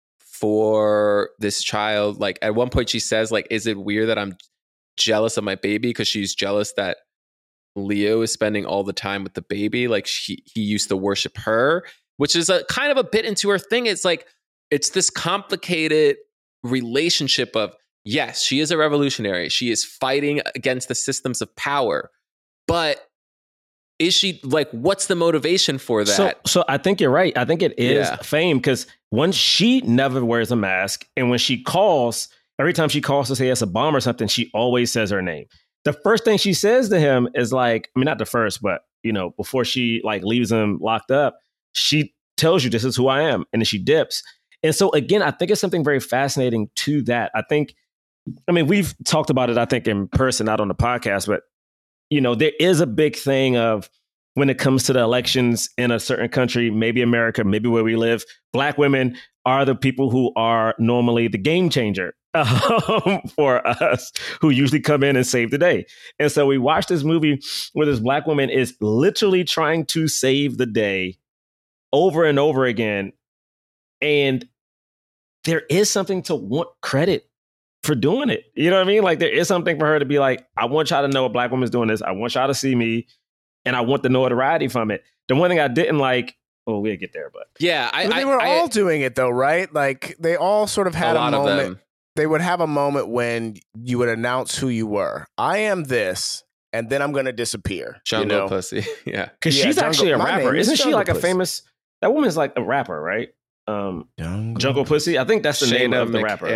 for this child. Like at one point she says like, is it weird that I'm jealous of my baby, because she's jealous that Leo is spending all the time with the baby. Like he used to worship her, which is a kind of a bit into her thing. It's like, it's this complicated relationship of, yes, she is a revolutionary. She is fighting against the systems of power, but is she like, what's the motivation for that? So I think you're right. I think it is fame, because once she never wears a mask, and when she calls, every time she calls to say it's a bomb or something, she always says her name. The first thing she says to him is like, I mean, not the first, but before she like leaves him locked up, she tells you this is who I am, and then she dips. And so again, I think it's something very fascinating to that. I mean, we've talked about it, I think, in person, not on the podcast, but there is a big thing of when it comes to the elections in a certain country, maybe America, maybe where we live, Black women are the people who are normally the game changer for us, who usually come in and save the day. And so we watched this movie where this Black woman is literally trying to save the day over and over again. And there is something to want credit for doing it. You know what I mean? Like there is something for her to be like, I want y'all to know a Black woman's doing this. I want y'all to see me, and I want the notoriety from it. The one thing I didn't like, we'll get there, but yeah, they were all doing it though, right? Like they all sort of had a moment. They would have a moment when you would announce who you were. I am this, and then I'm going to disappear. Jungle Pussy, yeah, because she's actually a rapper, isn't she? Like a famous. That woman's like a rapper, right? Jungle Pussy. I think that's the name of the rapper.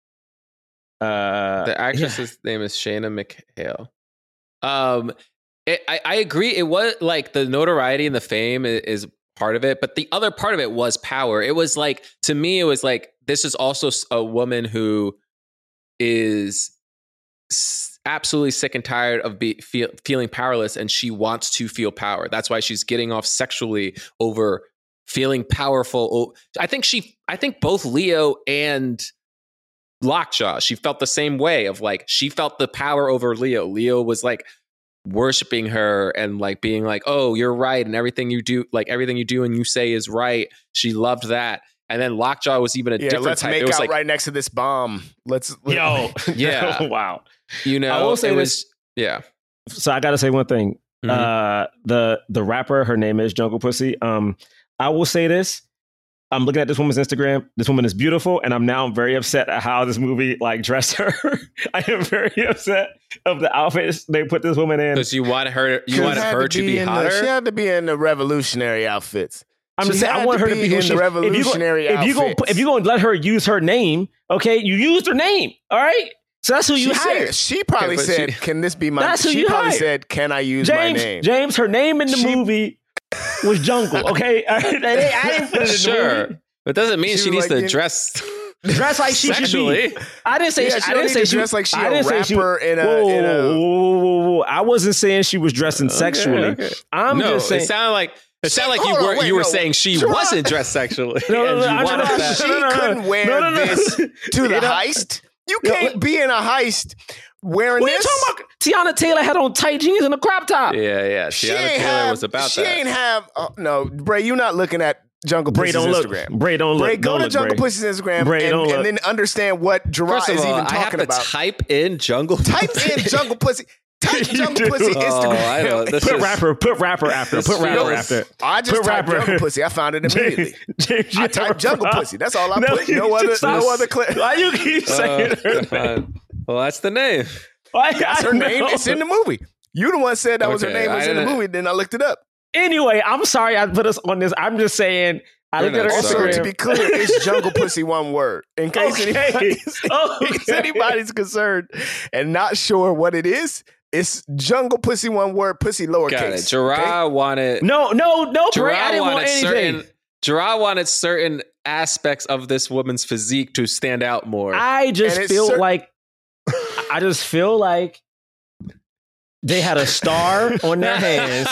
The actress's name is Shayna McHale. I agree. It was like the notoriety and the fame is part of it, but the other part of it was power. It was like, to me, it was like, this is also a woman who is absolutely sick and tired of feeling powerless, and she wants to feel power. That's why she's getting off sexually over feeling powerful. I think both Leo and Lockjaw, she felt the same way of like, she felt the power over Leo. Leo was like worshiping her and like being like, oh, you're right, and everything you do and you say is right. She loved that. And then Lockjaw was even a different let's type. make It was out like, right next to this bomb. yeah. Wow. You know, I will say this. Yeah. So I got to say one thing. Mm-hmm. The rapper, her name is Jungle Pussy. I will say this. I'm looking at this woman's Instagram. This woman is beautiful, and I'm very upset at how this movie like dressed her. I am very upset of the outfits they put this woman in. Because you want her to be hotter. She had to be in the revolutionary outfits. I'm just saying, I want her to be in the revolutionary outfits. If you're going to let her use her name, okay, you used her name, all right? So that's who you hired. She probably said, "Can this be my?" That's who she you probably hired. said, "Can I use my name?" James, her name in the movie was Jungle. Okay, I didn't put it in the movie. But doesn't mean she needs to dress like she sexually. should be. I didn't say. I didn't say she dress like she I a didn't say she rapper in a. Whoa. I wasn't saying she was dressing sexually. Okay. I'm just saying. It sounded like you were saying she wasn't dressed sexually. She couldn't wear this to the heist. You can't be in a heist wearing this. What are you talking about? Tiana Taylor had on tight jeans and a crop top. Yeah. Tiana Taylor was about that. She ain't have. No, Bray, you're not looking at Jungle Pussy's Instagram. Bray, don't look. Bray, go to Jungle Pussy's Instagram and then understand what Gerard is even talking about. Type in Jungle Pussy. Type in Jungle Pussy. Type Jungle Pussy Instagram. I know. Put rapper after. I just typed Jungle Pussy. I found it immediately. I typed Jungle Pussy. That's all I put. No other clip. Why you keep saying her name? Well, that's the name. That's her name. It's in the movie. You the one said that was her name was in the movie. Then I looked it up. Anyway, I'm sorry I put us on this. I'm just saying. I looked at her Instagram. To be clear, it's Jungle Pussy one word. In case anybody's concerned and not sure what it is, it's Jungle Pussy one word, pussy lowercase. Got it. Gerard wanted... No, Bray, I didn't want anything. Gerard wanted certain aspects of this woman's physique to stand out more. I just feel like they had a star on their hands,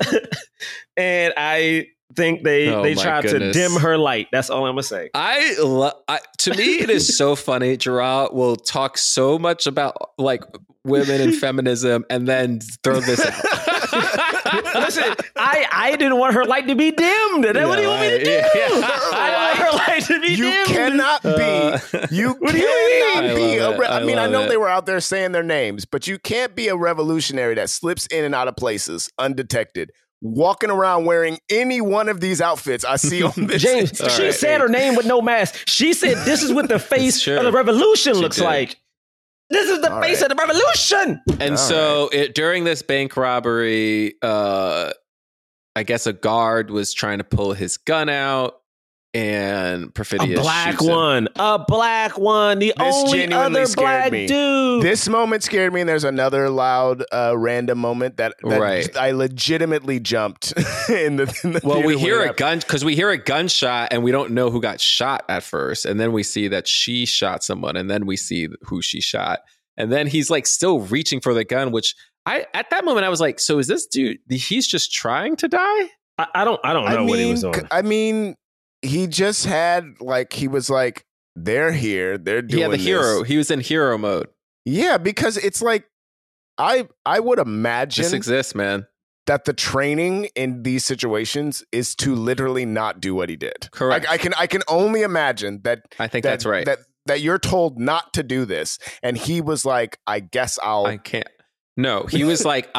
and I think they tried to dim her light. That's all I'm gonna say. To me, it is so funny. Gerard will talk so much about like women and feminism, and then throw this out. Listen, I didn't want her light to be dimmed. What do you want me to do? I don't want her light to be dimmed. You cannot be. You cannot be. I know they were out there saying their names, but you can't be a revolutionary that slips in and out of places undetected, walking around wearing any one of these outfits I see on this. James, she said her name with no mask. She said, "This is what the face of the revolution looks like." This is the face of the revolution. And during this bank robbery, I guess a guard was trying to pull his gun out, and Perfidious a black one. The only other black dude. This moment scared me, and there's another loud, random moment that I legitimately jumped in the well, we hear a gun because we hear a gunshot, and we don't know who got shot at first, and then we see that she shot someone, and then we see who she shot, and then he's like still reaching for the gun, which at that moment I was like, so is this dude? He's just trying to die? I don't know what he was doing. I mean. He just had he was like, they're here, they're doing the this. hero. He was in hero mode. Yeah, because it's like, I would imagine this exists, man. That the training in these situations is to literally not do what he did. Correct. I can only imagine that. I think that's right. That you're told not to do this, and he was like, I guess I can't. No, he was like,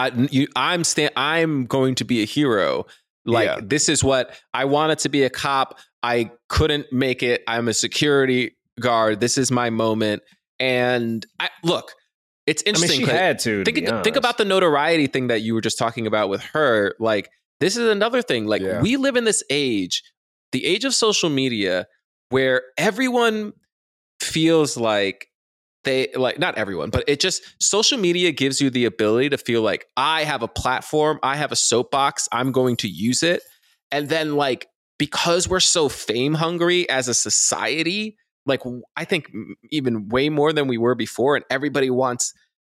I'm going to be a hero. This is what I wanted to be a cop. I couldn't make it. I'm a security guard. This is my moment. And look, it's interesting. I mean, she had to think about the notoriety thing that you were just talking about with her. Like, this is another thing. Like, we live in this age, the age of social media, where everyone feels like not everyone, but it just, social media gives you the ability to feel like, I have a platform, I have a soapbox, I'm going to use it. And then because we're so fame hungry as a society, I think even way more than we were before, and everybody wants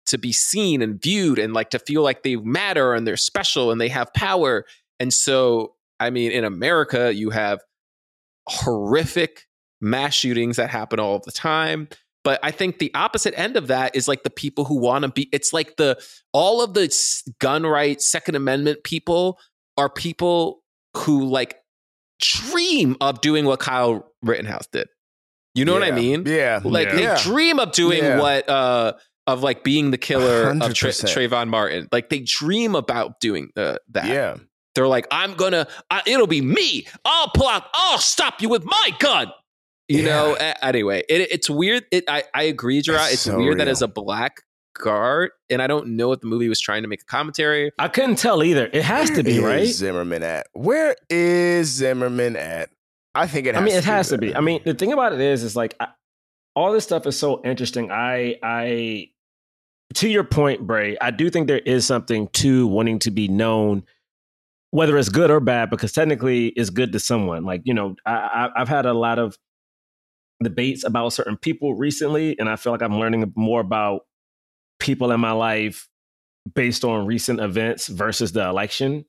to be seen and viewed and like to feel like they matter and they're special and they have power. And so, I mean, in America, you have horrific mass shootings that happen all the time. But I think the opposite end of that is like the people who want to be, it's like all of the gun rights, Second Amendment people are people who like dream of doing what Kyle Rittenhouse did. You know what I mean? Yeah. Like they dream of doing what, of like being the killer of Trayvon Martin. Like they dream about doing that. Yeah. They're like, it'll be me. I'll stop you with my gun. You know, anyway, it's weird. I agree, Gerard. It's so weird that as a black guard, and I don't know if the movie was trying to make a commentary. I couldn't tell either. It has to be, right? Zimmerman at? Where is Zimmerman at? I think it has to be. I mean, the thing about it is like, all this stuff is so interesting. I to your point, Bray, I do think there is something to wanting to be known, whether it's good or bad, because technically it's good to someone. Like, you know, I've had a lot of debates about certain people recently, and I feel like I'm learning more about people in my life based on recent events versus the election,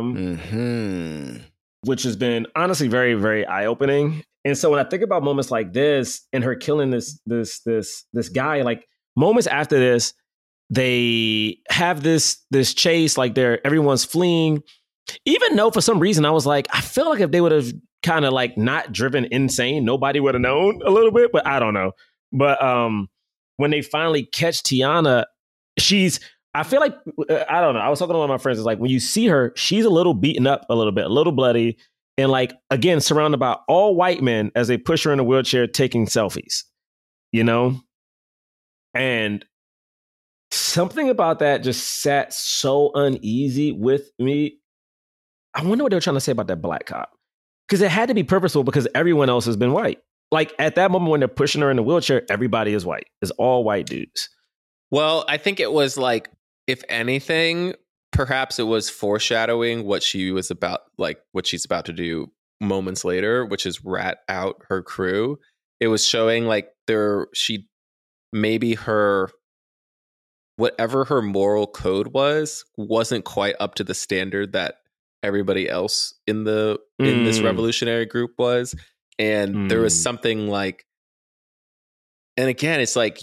which has been honestly very, very eye-opening. And so when I think about moments like this and her killing this guy, like moments after this, they have this chase, like everyone's fleeing. Even though for some reason I was like, I feel like if they would have kind of like not driven insane, nobody would have known a little bit, but I don't know. But when they finally catch Tiana, I feel like, I don't know. I was talking to one of my friends. It's like, when you see her, she's a little beaten up a little bit, a little bloody. And like, again, surrounded by all white men as they push her in a wheelchair, taking selfies, you know? And something about that just sat so uneasy with me. I wonder what they were trying to say about that black cop. Because it had to be purposeful because everyone else has been white. Like at that moment when they're pushing her in the wheelchair, everybody is white. It's all white dudes. Well, I think it was like, if anything, perhaps it was foreshadowing what she was about, like what she's about to do moments later, which is rat out her crew. It was showing like maybe her, whatever her moral code wasn't quite up to the standard that everybody else in this revolutionary group was. And there was something like, and again, it's like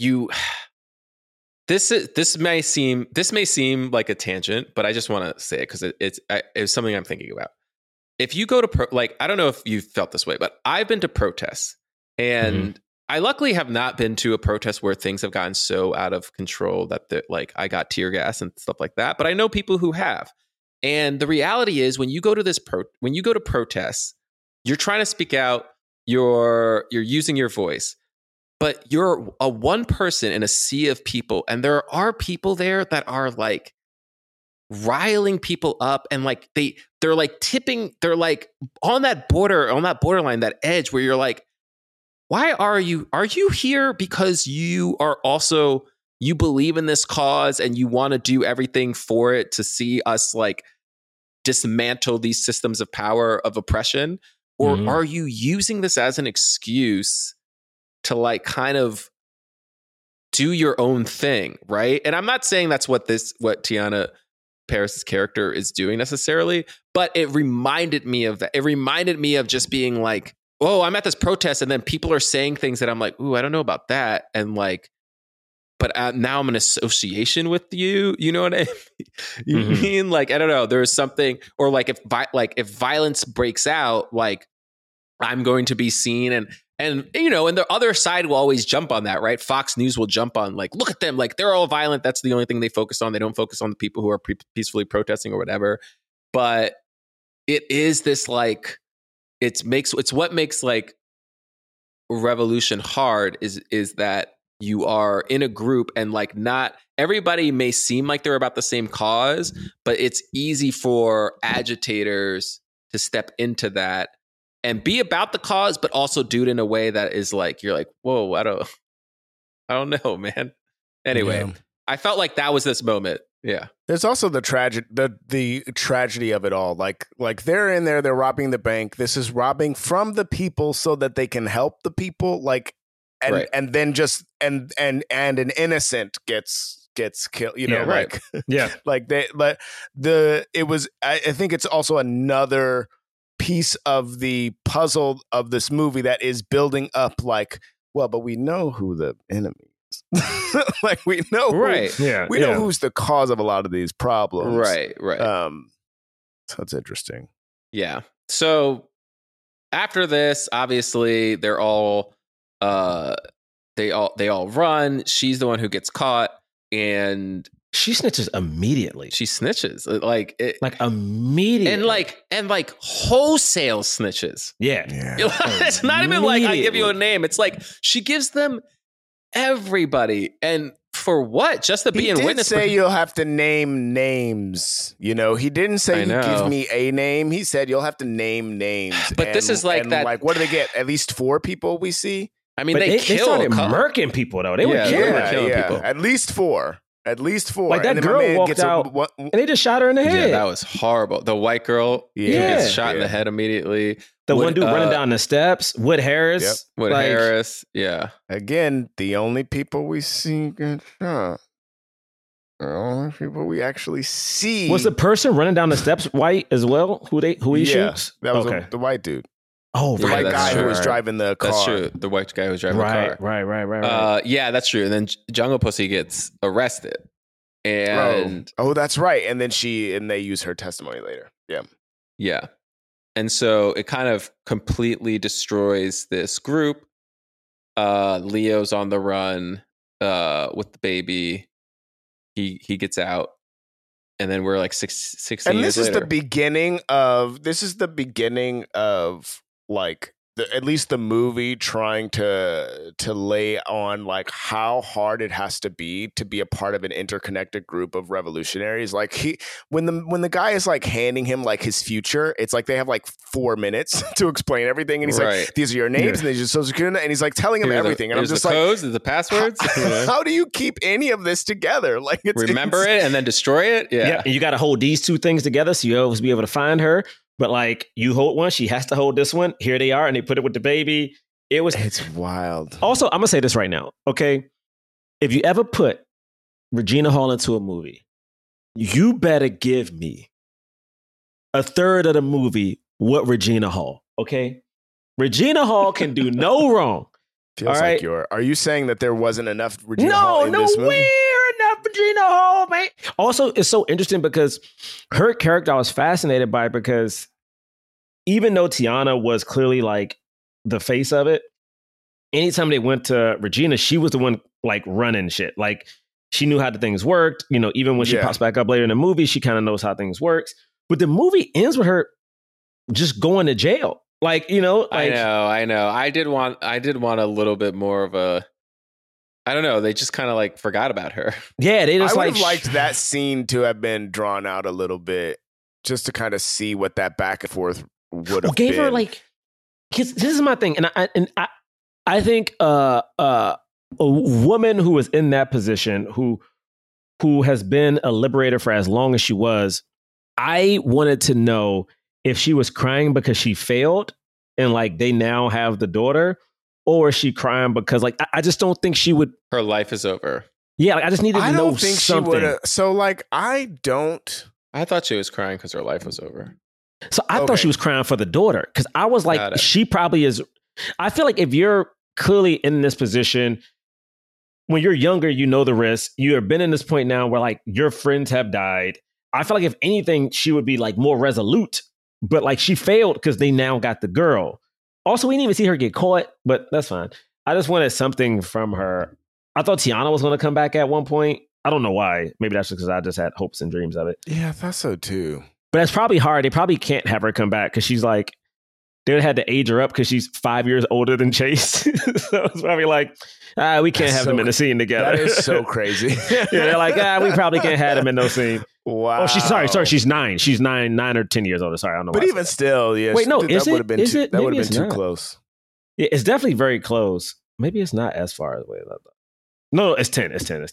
this may seem like a tangent, but I just want to say it because it's something I'm thinking about. If you go to I don't know if you felt this way, but I've been to protests, and I luckily have not been to a protest where things have gotten so out of control that I got tear gas and stuff like that. But I know people who have. And the reality is, when you go to protests, you're trying to speak out, you're using your voice, but you're a one person in a sea of people. And there are people there that are like riling people up, and like they're like tipping, they're like on that borderline, that edge where you're like, why are you here? Because you believe in this cause and you want to do everything for it to see us like dismantle these systems of power, of oppression? Or are you using this as an excuse to like kind of do your own thing, right? And I'm not saying that's what Teyonah Parris's character is doing necessarily, but it reminded me of that. It reminded me of just being like, oh, I'm at this protest, and then people are saying things that I'm like, ooh, I don't know about that. And like, but now I'm in association with you. You know what I mean? Like, I don't know. There's something, or like if violence breaks out, like I'm going to be seen, and you know, and the other side will always jump on that, right? Fox News will jump on like, look at them, like they're all violent. That's the only thing they focus on. They don't focus on the people who are peacefully protesting or whatever. But it is this like, it's what makes like revolution hard is that you are in a group, and like not everybody may seem like they're about the same cause, but it's easy for agitators to step into that and be about the cause, but also do it in a way that is like, you're like, whoa, I don't know, man. Anyway, I felt like that was this moment. Yeah. There's also the tragedy of it all. Like they're in there, they're robbing the bank. This is robbing from the people so that they can help the people. Like, and then just and an innocent gets gets killed. You know, right. like I think it's also another piece of the puzzle of this movie that is building up. Like, well, but we know who the enemy is. Like we know, we know who's the cause of a lot of these problems. Right. So it's interesting. Yeah. So after this, obviously, they're all they all run. She's the one who gets caught, and she snitches immediately. She snitches like immediately, and like wholesale snitches. Yeah. It's not even like I give you a name. It's like she gives them everybody, and for what? Just to be in witness. He did say you'll have to name names. You know, he didn't say you give me a name. He said you'll have to name names. But this is like that. Like, what do they get? At least 4 people we see. I mean, they started murking people though. They were killing people. At least 4. Like that girl walked out and they just shot her in the head. Yeah, that was horrible. The white girl gets shot in the head immediately. The one dude running down the steps, Wood Harris. Yep. Wood Harris, yeah. Again, the only people we see get shot. The only people we actually see. Was the person running down the steps white as well? Who he shoots? That was the white dude. Oh, the white guy who was driving the car. That's true. The white guy who was driving the car. Right. Yeah, that's true. And then Jungle Pussy gets arrested. And that's right. And then they use her testimony later. Yeah. Yeah. And so it kind of completely destroys this group. Leo's on the run with the baby. He gets out. And then we're like 16 and years later. This is the beginning of like at least the movie trying to lay on like how hard it has to be a part of an interconnected group of revolutionaries. Like when the guy is like handing him like his future, it's like they have like 4 minutes to explain everything, and he's like, "These are your names," and these are social security, and he's like telling him everything, and I'm just the like, codes, the passwords. How do you keep any of this together? Like, remember it and then destroy it. Yeah, and you got to hold these 2 things together so you always be able to find her. But like you hold one, she has to hold this one. Here they are, and they put it with the baby. It's wild. Also, I'm gonna say this right now, okay? If you ever put Regina Hall into a movie, you better give me a third of the movie with Regina Hall, okay? Regina Hall can do no wrong. Feels like are you saying that there wasn't enough Regina Hall in this movie? Enough Regina Hall, man. Also, it's so interesting because her character I was fascinated by, because even though Tiana was clearly like the face of it, anytime they went to Regina, she was the one like running shit. Like she knew how the things worked. You know, even when she pops back up later in the movie, she kind of knows how things works. But the movie ends with her just going to jail. Like, you know, like, I know. I did want a little bit more of a. I don't know. They just kind of like forgot about her. Yeah, they just I would have liked that scene to have been drawn out a little bit, just to kind of see what that back and forth would have gave been. her like. This is my thing, and I think a woman who was in that position, who has been a liberator for as long as she was, I wanted to know if she was crying because she failed and like they now have the daughter. Or is she crying because, like, I just don't think she would. Her life is over. Yeah, like, I just needed to know something. She would. So, like, I thought she was crying because her life was over. So I thought she was crying for the daughter, because I was like, she probably is. I feel like if you're clearly in this position, when you're younger, you know the risk. You have been in this point now where like your friends have died. I feel like if anything, she would be like more resolute. But like she failed because they now got the girl. Also, we didn't even see her get caught, but that's fine. I just wanted something from her. I thought Tiana was going to come back at one point. I don't know why. Maybe that's just because I just had hopes and dreams of it. Yeah, I thought so too. But it's probably hard. They probably can't have her come back because she's like, they would have had to age her up because she's 5 years older than Chase. So it's probably like, we can't have them in the scene together. That is so crazy. Yeah, they're like, we probably can't have them in no scene. Wow. Oh, sorry. She's 9. She's 9 or 10 years older. Sorry, I don't know. But even still, yeah. Wait, no, that would have been too close. Yeah, it's definitely very close. Maybe it's not as far away. No, it's 10. It's 10.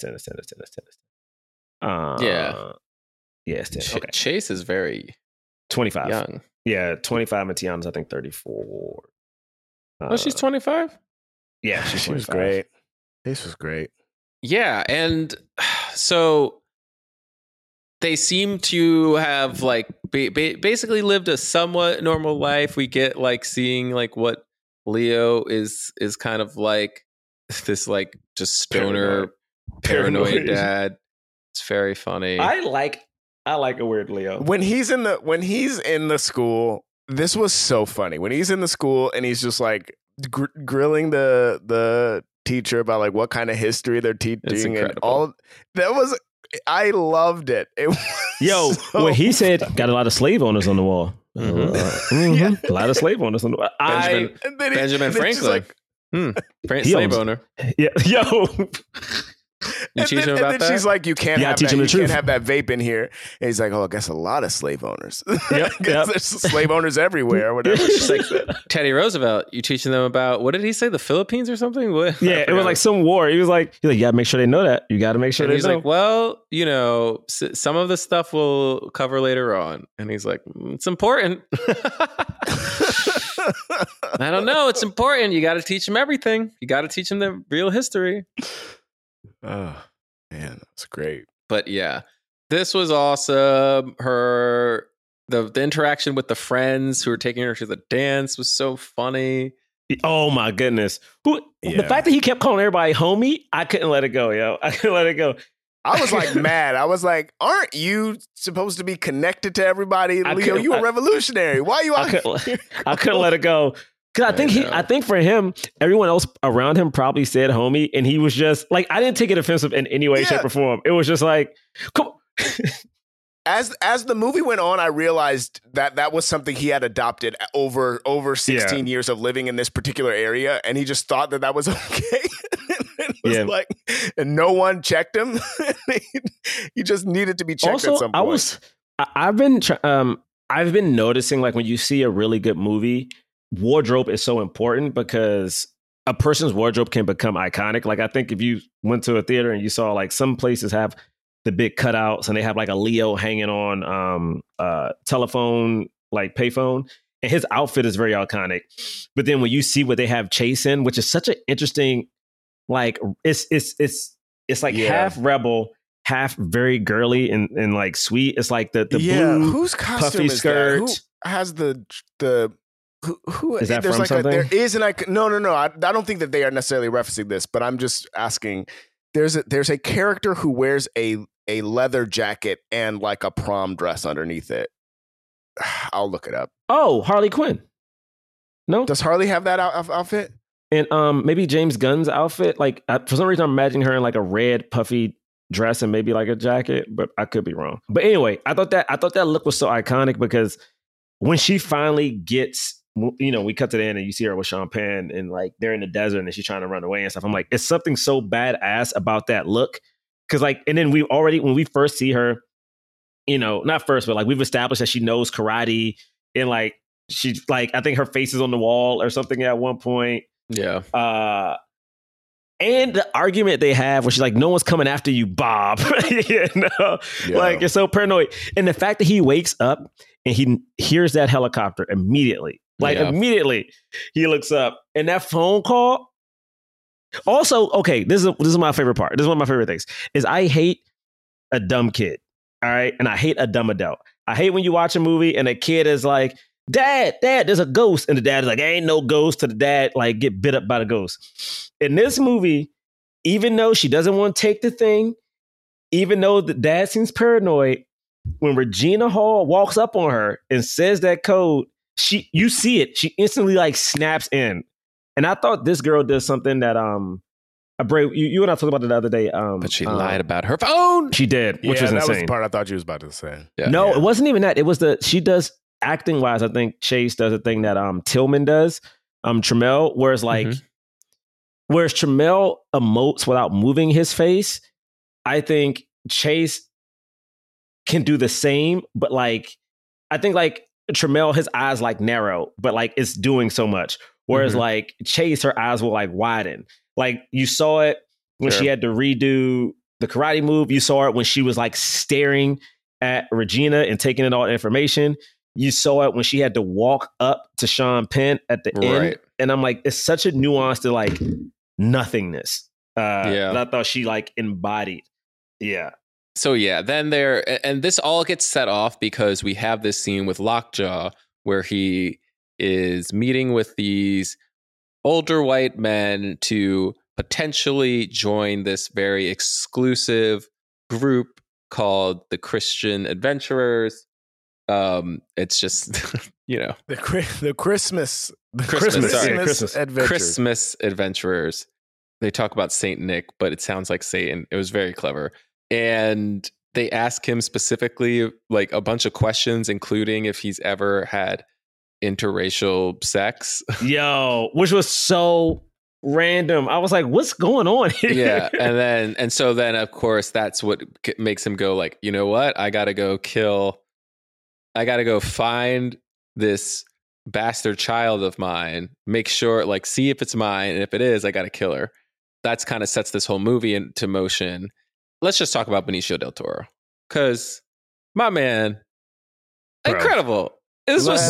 Yeah, it's 10. Okay. Chase is very 25. young. Yeah, 25, and Tiana's I think 34. She's 25. Yeah, she was great. Chase was great. Yeah, and so they seem to have like basically lived a somewhat normal life. We get like seeing like what Leo is kind of like, this like just stoner paranoid dad. It's very funny. I like a weird Leo. When he's in the school, this was so funny. When he's in the school and he's just like grilling the teacher about like what kind of history they're teaching and all that was. I loved it. When he said, got a lot of slave owners on the wall. A lot of slave owners on the wall. Benjamin Franklin. Slave owner. Yeah. Yo. You teach him about that? She's like, you can't have that vape in here. And he's like, oh, I guess a lot of slave owners. Yep. There's slave owners everywhere or whatever. She's like, Teddy Roosevelt, you teaching them about, what did he say? The Philippines or something? What? Yeah, it was like some war. He was like, you got to make sure they know that. You got to make sure they know. He's like, well, you know, some of the stuff we'll cover later on. And he's like, it's important. I don't know. It's important. You got to teach them everything. You got to teach them the real history. Oh, man, that's great. But yeah, this was awesome. The interaction with the friends who were taking her to the dance was so funny. Oh my goodness. The fact that he kept calling everybody homie, I couldn't let it go, yo. I couldn't let it go. I was like mad. I was like, aren't you supposed to be connected to everybody? Leo, you a revolutionary. Why are you out here? I couldn't let it go. Because I think for him, everyone else around him probably said homie, and he was just like, I didn't take it offensive in any way, shape, or form. It was just like, come on. As the movie went on, I realized that was something he had adopted over 16 years of living in this particular area, and he just thought that was okay. Like, and no one checked him. He just needed to be checked at some point. I've been noticing, like, when you see a really good movie, wardrobe is so important because a person's wardrobe can become iconic. Like, I think if you went to a theater and you saw like some places have the big cutouts and they have like a Leo hanging on telephone, like payphone, and his outfit is very iconic. But then when you see what they have Chase in, which is such an interesting, like it's like half rebel, half very girly and like sweet. It's like the blue whose costume puffy is skirt. That? Who has the who is that there's from like something? There is no. I don't think that they are necessarily referencing this, but I'm just asking. There's a character who wears a leather jacket and like a prom dress underneath it. I'll look it up. Oh, Harley Quinn. No, does Harley have that outfit? And maybe James Gunn's outfit. Like for some reason, I'm imagining her in like a red puffy dress and maybe like a jacket, but I could be wrong. But anyway, I thought that look was so iconic because when she finally gets, you know, we cut to the end and you see her with Sean Penn and like they're in the desert and she's trying to run away and stuff. I'm like, it's something so badass about that look. Cause like, and then when we first see her, you know, not first, but like we've established that she knows karate and like, she's like, I think her face is on the wall or something at one point. Yeah. And the argument they have where she's like, no one's coming after you, Bob. You know? Yeah. Like, it's so paranoid. And the fact that he wakes up and he hears that helicopter immediately. Like, immediately he looks up and that phone call. Also, okay, this is my favorite part. This is one of my favorite things is I hate a dumb kid. All right. And I hate a dumb adult. I hate when you watch a movie and a kid is like, Dad, there's a ghost. And the dad is like, ain't no ghost, to the dad, like, get bit up by the ghost. In this movie, even though she doesn't want to take the thing, even though the dad seems paranoid, when Regina Hall walks up on her and says that code, you see it. She instantly like snaps in. And I thought this girl does something that you and I talked about it the other day. But she lied about her phone. She did, which was insane. That was the part I thought you was about to say. Yeah. No, it wasn't even that. It was she does acting wise. I think Chase does a thing that Tillman does. Trammell, whereas Trammell emotes without moving his face. I think Chase can do the same, but like I think like Trammell, his eyes like narrow, but like it's doing so much. Whereas like Chase, her eyes will like widen. Like you saw it when she had to redo the karate move. You saw it when she was like staring at Regina and taking in all the information. You saw it when she had to walk up to Sean Penn at the end. And I'm like, it's such a nuance to like nothingness. that I thought she like embodied. Yeah. So yeah, then and this all gets set off because we have this scene with Lockjaw where he is meeting with these older white men to potentially join this very exclusive group called the Christian Adventurers. It's just the Christmas Adventurers. Christmas Adventurers. They talk about Saint Nick, but it sounds like Satan. It was very clever. And they ask him specifically like a bunch of questions, including if he's ever had interracial sex. Yo, which was so random. I was like, what's going on here? Yeah. And so then of course that's what makes him go like, you know what? I gotta go find this bastard child of mine, make sure, like, see if it's mine, and if it is, I gotta kill her. That's kind of sets this whole movie into motion. Let's just talk about Benicio del Toro, because my man, incredible. This was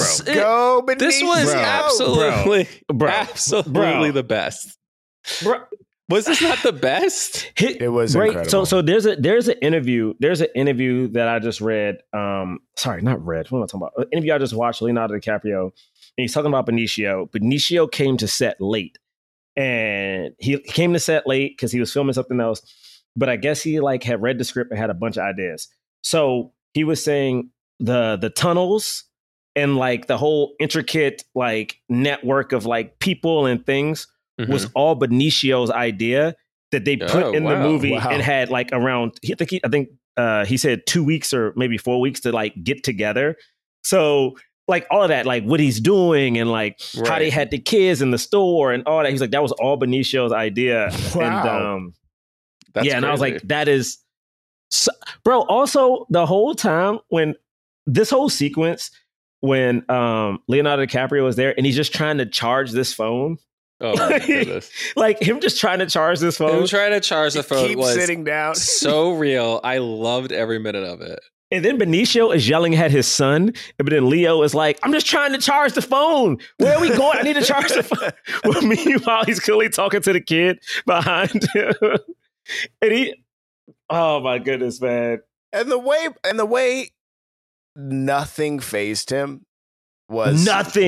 absolutely the best. Bro. Was this not the best? It was incredible. So there's an interview that I just read. Sorry, not read. What am I talking about? An interview I just watched, Leonardo DiCaprio, and he's talking about Benicio. Benicio came to set late, and he came to set late because he was filming something else. But I guess he like had read the script and had a bunch of ideas. So he was saying the tunnels and like the whole intricate like network of like people and things was all Benicio's idea that they put in the movie and had like around, I think he said 2 weeks or maybe 4 weeks to like get together. So like all of that, like what he's doing and like how they had the kids in the store and all that. He's like, that was all Benicio's idea. Wow. And That's and I was crazy. like, that is, bro. Also, the whole time when this whole sequence, when Leonardo DiCaprio was there and he's just trying to charge this phone. Oh my goodness. Like him just trying to charge this phone. Him trying to charge the phone Keep was sitting down. so real. I loved every minute of it. And then Benicio is yelling at his son. But then Leo is like, I'm just trying to charge the phone. Where are we going? I need to charge the phone. Well, meanwhile, he's clearly talking to the kid behind him. And oh my goodness, man. And the way nothing fazed him was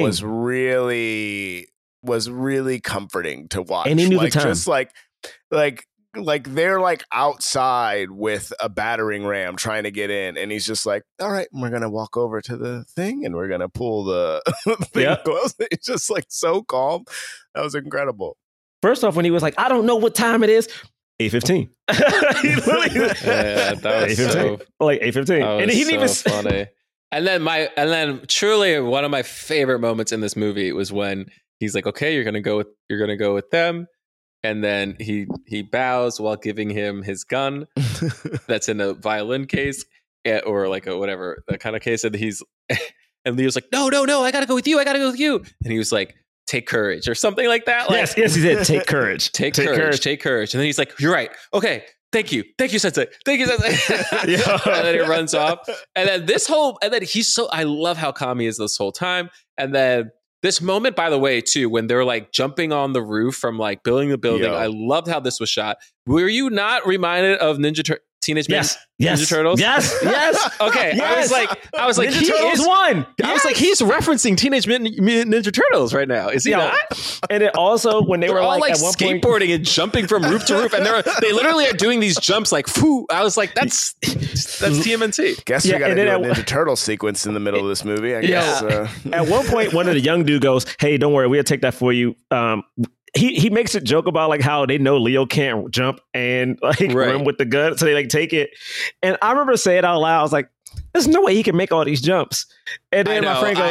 really comforting to watch. And he knew like, the time. Just like they're like outside with a battering ram trying to get in, and he's just like, all right, we're gonna walk over to the thing and we're gonna pull the thing close. It's just like so calm. That was incredible. First off, when he was like, I don't know what time it is. 8:15. Yeah, that was so, like 8:15. And he didn't even funny. And then truly one of my favorite moments in this movie was when he's like, okay, you're gonna go with them. And then he bows while giving him his gun that's in a violin case or like a whatever, that kind of case. And and Leo's like, no, I gotta go with you. And he was like, take courage or something like that. Like, yes, he said, take courage. Take courage. And then he's like, you're right. Okay. Thank you, Sensei. And then he runs off. And then I love how calm he is this whole time. And then this moment, by the way, too, when they're like jumping on the roof from like building the building, I loved how this was shot. Were you not reminded of Teenage Mutant Ninja Turtles? Yes. Okay. Yes. I was like, Ninja Turtles 1. I was like, he's referencing Teenage Mutant Ninja Turtles right now. Is he not? And it also, when they were all like at one skateboarding point, and jumping from roof to roof, and they literally are doing these jumps like, phoo. I was like, that's TMNT. Guess we got to do a Ninja Turtle sequence in the middle of this movie. I guess. At one point, one of the young dude goes, hey, don't worry, we'll take that for you. He makes a joke about like how they know Leo can't jump and like run with the gun, so they like take it. And I remember saying out loud, I was like, "There's no way he can make all these jumps." And then my friend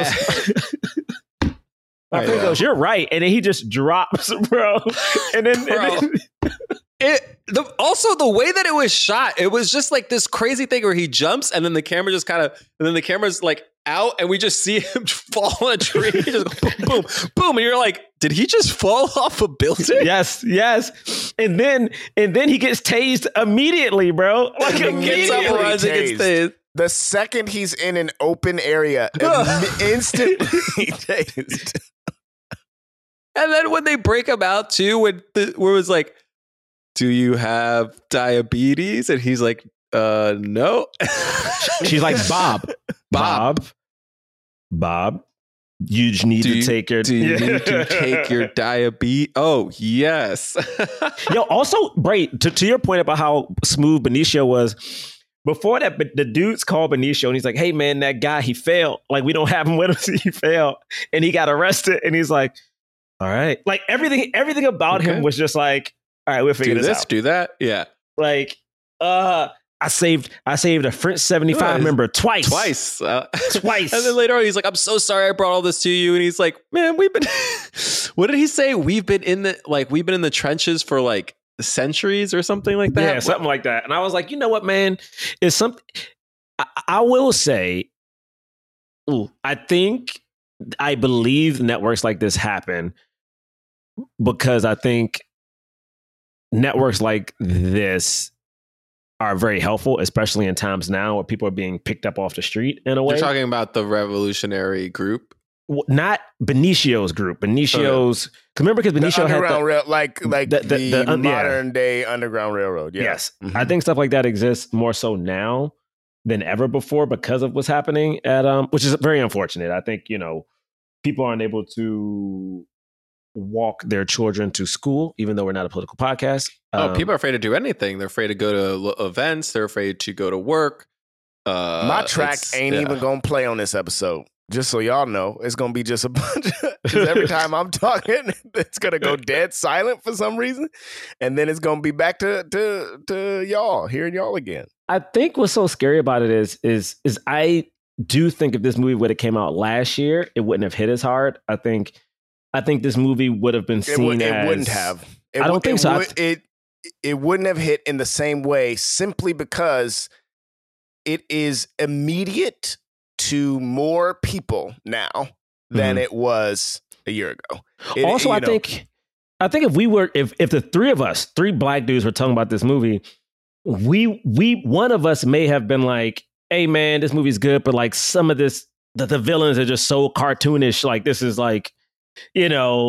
goes, "You're right." And then he just drops, bro. And then also the way that it was shot, it was just like this crazy thing where he jumps and then the camera just kind of, and then the camera's like out and we just see him fall on a tree. He just go boom, boom, boom. And you're like, did he just fall off a building? Yes. And then he gets tased immediately, bro. Like immediately runs and gets tased. The second he's in an open area, instantly tased. And then when they break him out too, where it was like, do you have diabetes? And he's like, no. She's like, Bob, you just need to take your... Do you need to take your diabetes? Oh, yes. Yo, also, Bray, to your point about how smooth Benicio was, before that, the dudes called Benicio and he's like, hey, man, that guy, he failed. Like, we don't have him with us. He failed. And he got arrested. And he's like, all right. Like, everything about him was just like, all right, we'll figure this out. Do that. Yeah. Like, I saved a French 75 member twice. Twice. Twice. And then later on, he's like, I'm so sorry I brought all this to you. And he's like, man, we've been, what did he say? We've been in the trenches for like centuries or something like that. Yeah, something like that. And I was like, you know what, man? It's something, I will say, I believe networks like this happen because I think networks like this are very helpful, especially in times now where people are being picked up off the street in a way. You're talking about the revolutionary group? Not Benicio's group. Benicio's... Remember, because Benicio had the modern day Underground Railroad. Yeah. Yes. Mm-hmm. I think stuff like that exists more so now than ever before because of what's happening at... which is very unfortunate. I think, people aren't able to walk their children to school, even though we're not a political podcast. People are afraid to do anything. They're afraid to go to events. They're afraid to go to work. My track ain't even going to play on this episode. Just so y'all know, it's going to be just a bunch because every time I'm talking, it's going to go dead silent for some reason. And then it's going to be back to y'all, hearing y'all again. I think what's so scary about it is I do think if this movie would have came out last year, it wouldn't have hit as hard. I think this movie would have been seen as... It wouldn't have. I don't think so. It wouldn't have hit in the same way simply because it is immediate to more people now than it was a year ago. I think if the three of us, three black dudes were talking about this movie, one of us may have been like, hey man, this movie's good, but like some of this, the villains are just so cartoonish. Like this is like, there's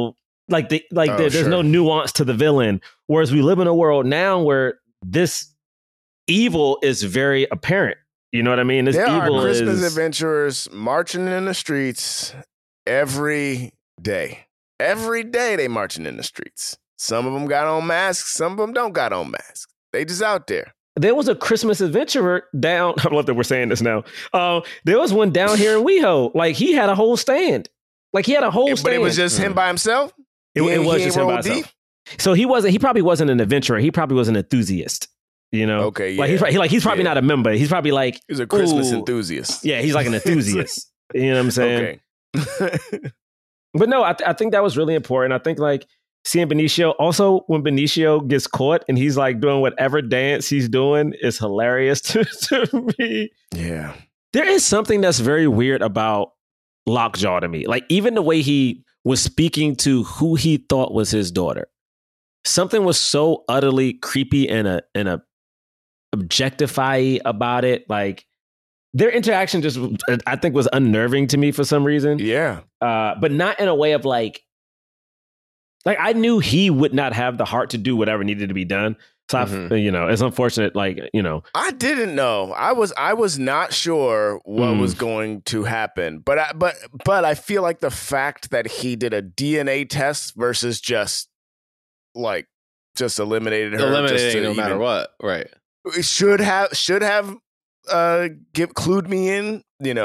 no nuance to the villain. Whereas we live in a world now where this evil is very apparent. You know what I mean? There are Christmas adventurers marching in the streets every day. Every day they marching in the streets. Some of them got on masks. Some of them don't got on masks. They just out there. There was a Christmas adventurer down. I love that we're saying this now. There was one down here in WeHo. Like he had a whole stand. But it was just him by himself? It was just him by himself. So he probably wasn't an adventurer. He probably was an enthusiast. Okay, yeah. He's probably not a member. He's probably like... He's a Christmas enthusiast. Yeah, he's like an enthusiast. You know what I'm saying? Okay. But no, I think that was really important. I think like seeing Benicio, also when Benicio gets caught and he's like doing whatever dance he's doing is hilarious to me. Yeah. There is something that's very weird about Lockjaw to me. Like even the way he was speaking to who he thought was his daughter. Something was so utterly creepy and a objectify about it. Like their interaction just, I think, was unnerving to me for some reason. Yeah. But not in a way of like I knew he would not have the heart to do whatever needed to be done. So it's unfortunate. Like, I didn't know. I was not sure what was going to happen. But I feel like the fact that he did a DNA test versus just eliminated her. Eliminating no matter what. Right. It should have clued me in,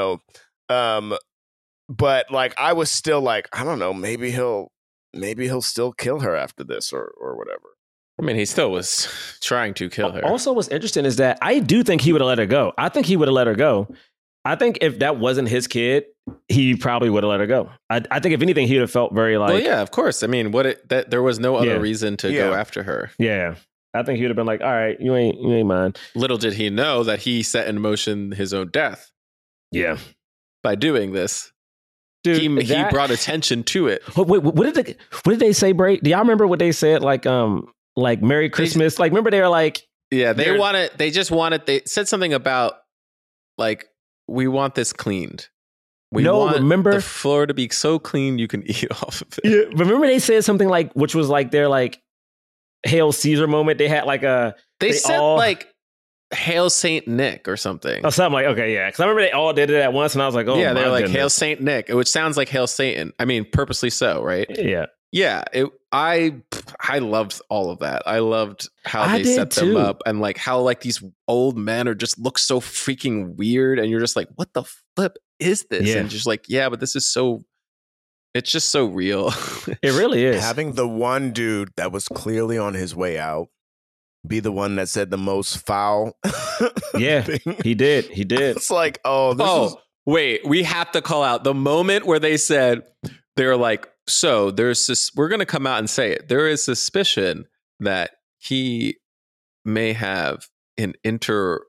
but like I was still like, I don't know, maybe he'll still kill her after this or whatever. I mean, he still was trying to kill her. Also, what's interesting is that I do think he would have let her go. I think he would have let her go. I think if that wasn't his kid, he probably would have let her go. I think if anything, he would have felt very like... Well, yeah, of course. I mean, there was no other reason to go after her. Yeah. I think he would have been like, all right, you ain't mine. Little did he know that he set in motion his own death. Yeah. By doing this. Dude, he brought attention to it. What did they say, Bray? Do y'all remember what they said? Like Merry Christmas? Remember they were like... Yeah, they said something about like, we want this cleaned. Remember the floor to be so clean you can eat off of it. Yeah, remember they said something like, which was like, they're like, Hail Caesar moment. They had like they said like Hail Saint Nick or something. Oh, something like, okay, yeah. Because I remember they all did it at once, and I was like, oh, yeah, they were like goodness. Hail Saint Nick, which sounds like Hail Satan. I mean, purposely so, right? Yeah. Yeah, I loved all of that. I loved how they set them up, and like how like these old men are just look so freaking weird, and you're just like, what the flip is this? Yeah. And just like, yeah, but this is so. It's just so real. It really is. Having the one dude that was clearly on his way out be the one that said the most foul. Yeah, thing. he did. He did. It's like, oh, wait, we have to call out the moment where they said they're like, so there's this. We're going to come out and say it. There is suspicion that he may have engaged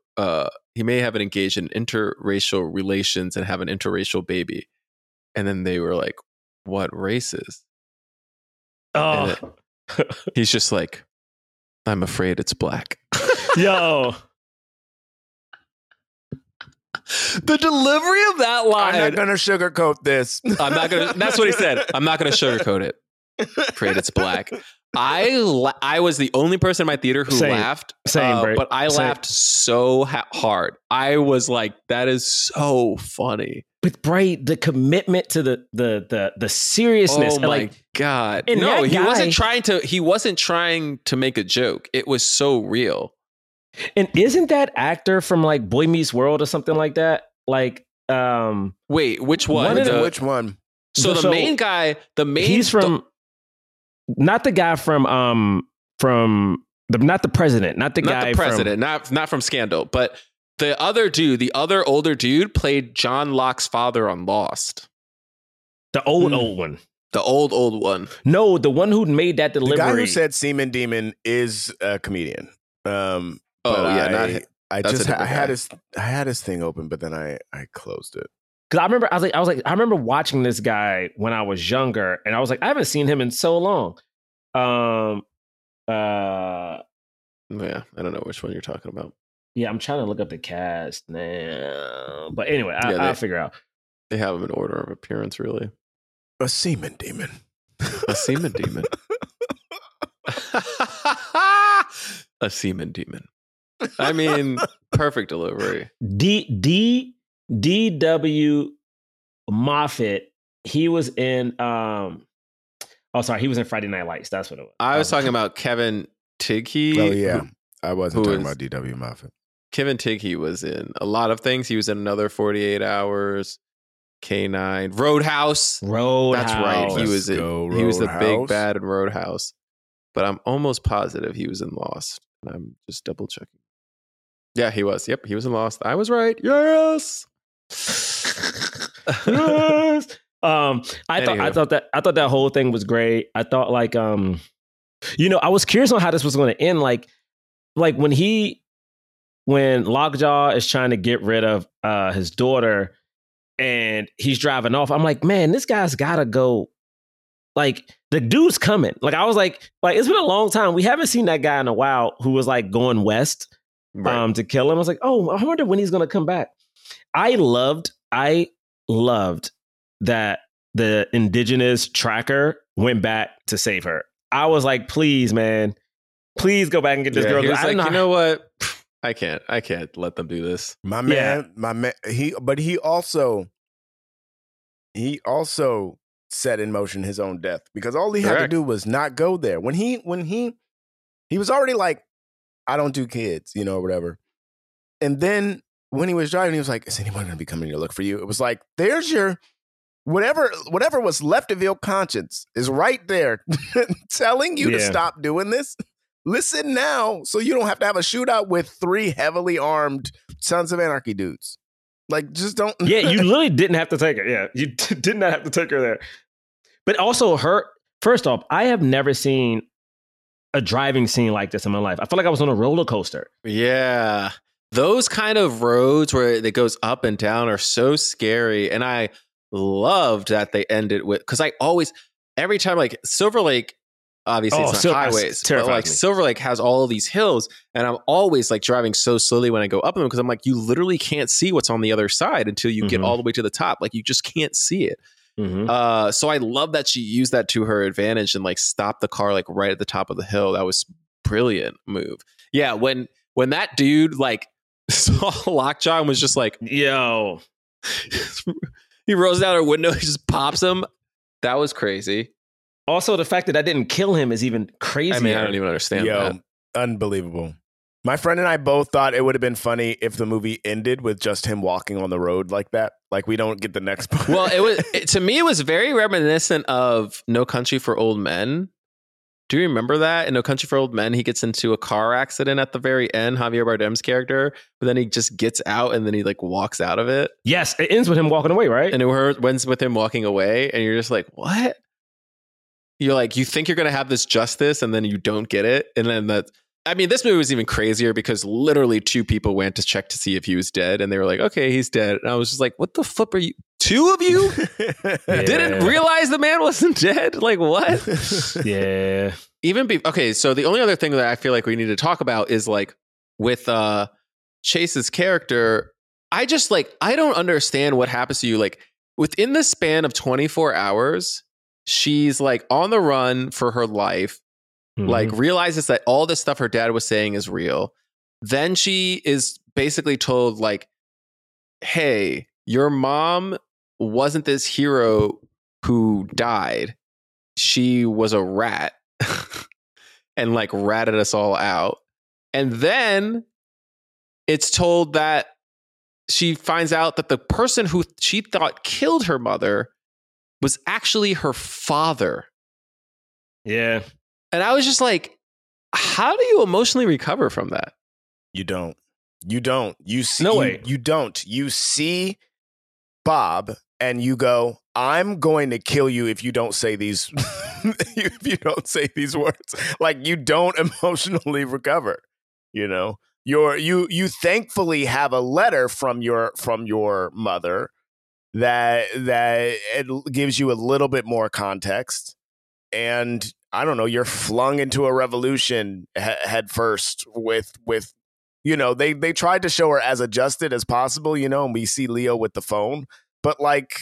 in interracial relations and have an interracial baby. And then they were like, what races? Oh, he's just like, I'm afraid it's black. yo. The delivery of that line. I'm not going to sugarcoat this. That's what he said. I'm not going to sugarcoat it. Afraid it's black. I was the only person in my theater who laughed. But I laughed so hard. I was like, that is so funny. But Bright, the commitment to the seriousness. Oh my God. And no, he guy, wasn't trying to make a joke. It was so real. And isn't that actor from like Boy Meets World or something like that? Like, wait, which one? Which one? So the main guy, he's from, not the guy from not the president, not from Scandal, but the other dude, the other older dude played John Locke's father on Lost. The old one. The old one. No, the one who made that delivery. The guy who said Seaman Demon is a comedian. I had his thing open, but then I closed it. Because I remember watching this guy when I was younger, and I was like, I haven't seen him in so long. Yeah, I don't know which one you're talking about. Yeah, I'm trying to look up the cast now, but anyway, I'll figure out. They have him in order of appearance, really. A semen demon. A semen demon. A semen demon. I mean, perfect delivery. D.W. Moffat. He was in. He was in Friday Night Lights. That's what it was. I was talking about Kevin Tighe. Oh yeah, I wasn't talking about D.W. Moffat. Kevin Tighe was in a lot of things. He was in another 48 Hours. K9, Roadhouse. That's right. He was the big bad in Roadhouse. But I'm almost positive he was in Lost. I'm just double checking. Yeah, he was. Yep, he was in Lost. I was right. Yes. Yes. I thought that whole thing was great. I thought like I was curious on how this was going to end. Like when Lockjaw is trying to get rid of his daughter and he's driving off, I'm like, man, this guy's gotta go. Like, the dude's coming. Like, I was like, it's been a long time. We haven't seen that guy in a while who was like going west to kill him. I was like, oh, I wonder when he's gonna come back. I loved that the indigenous tracker went back to save her. I was like, please, man, please go back and get this girl. He was like, you know what? I can't let them do this. My man. He also set in motion his own death because all he had to do was not go there. When he was already like, I don't do kids, or whatever. And then when he was driving, he was like, is anyone going to be coming to look for you? It was like, there's your whatever was left of your conscience is right there telling you to stop doing this. Listen now, so you don't have to have a shootout with 3 heavily armed Sons of Anarchy dudes. Like, just don't. Yeah, you literally didn't have to take her. Yeah, you did not have to take her there. But also, first off, I have never seen a driving scene like this in my life. I feel like I was on a roller coaster. Yeah. Those kind of roads where it goes up and down are so scary. And I loved that they ended with, because every time, like, Silver Lake, obviously it's not highways, but like Silver Lake has all of these hills, and I'm always like driving so slowly when I go up them because I'm like, you literally can't see what's on the other side until you get all the way to the top. Like, you just can't see it. So I love that she used that to her advantage and like stopped the car like right at the top of the hill. That was brilliant move. Yeah, when that dude like saw Lockjaw and was just like, yo, he rolls down her window, he just pops him. That was crazy. Also, the fact that I didn't kill him is even crazier. I mean, I don't even understand that. Unbelievable. My friend and I both thought it would have been funny if the movie ended with just him walking on the road like that. Like we don't get the next part. Well, to me, it was very reminiscent of No Country for Old Men. Do you remember that? In No Country for Old Men, he gets into a car accident at the very end, Javier Bardem's character, but then he just gets out and then he like walks out of it. Yes, it ends with him walking away, right? And it ends with him walking away, and you're just like, what? You're like, you think you're going to have this justice, and then you don't get it. And then this movie was even crazier because literally 2 people went to check to see if he was dead, and they were like, okay, he's dead. And I was just like, what the flip are you? 2 of you didn't realize the man wasn't dead? Like, what? Yeah. Okay, so the only other thing that I feel like we need to talk about is like with Chase's character, I don't understand what happens to you. Like within the span of 24 hours, she's like on the run for her life, like realizes that all this stuff her dad was saying is real. Then she is basically told like, hey, your mom wasn't this hero who died. She was a rat and like ratted us all out. And then it's told that she finds out that the person who she thought killed her mother was actually her father. Yeah. And I was just like, how do you emotionally recover from that? You don't. You see, no way. You don't. You see Bob and you go, I'm going to kill you if you don't say these if you don't say these words. Like you don't emotionally recover. You know? You thankfully have a letter from your mother that it gives you a little bit more context, and I don't know, you're flung into a revolution head first with they tried to show her as adjusted as possible, and we see Leo with the phone, but like,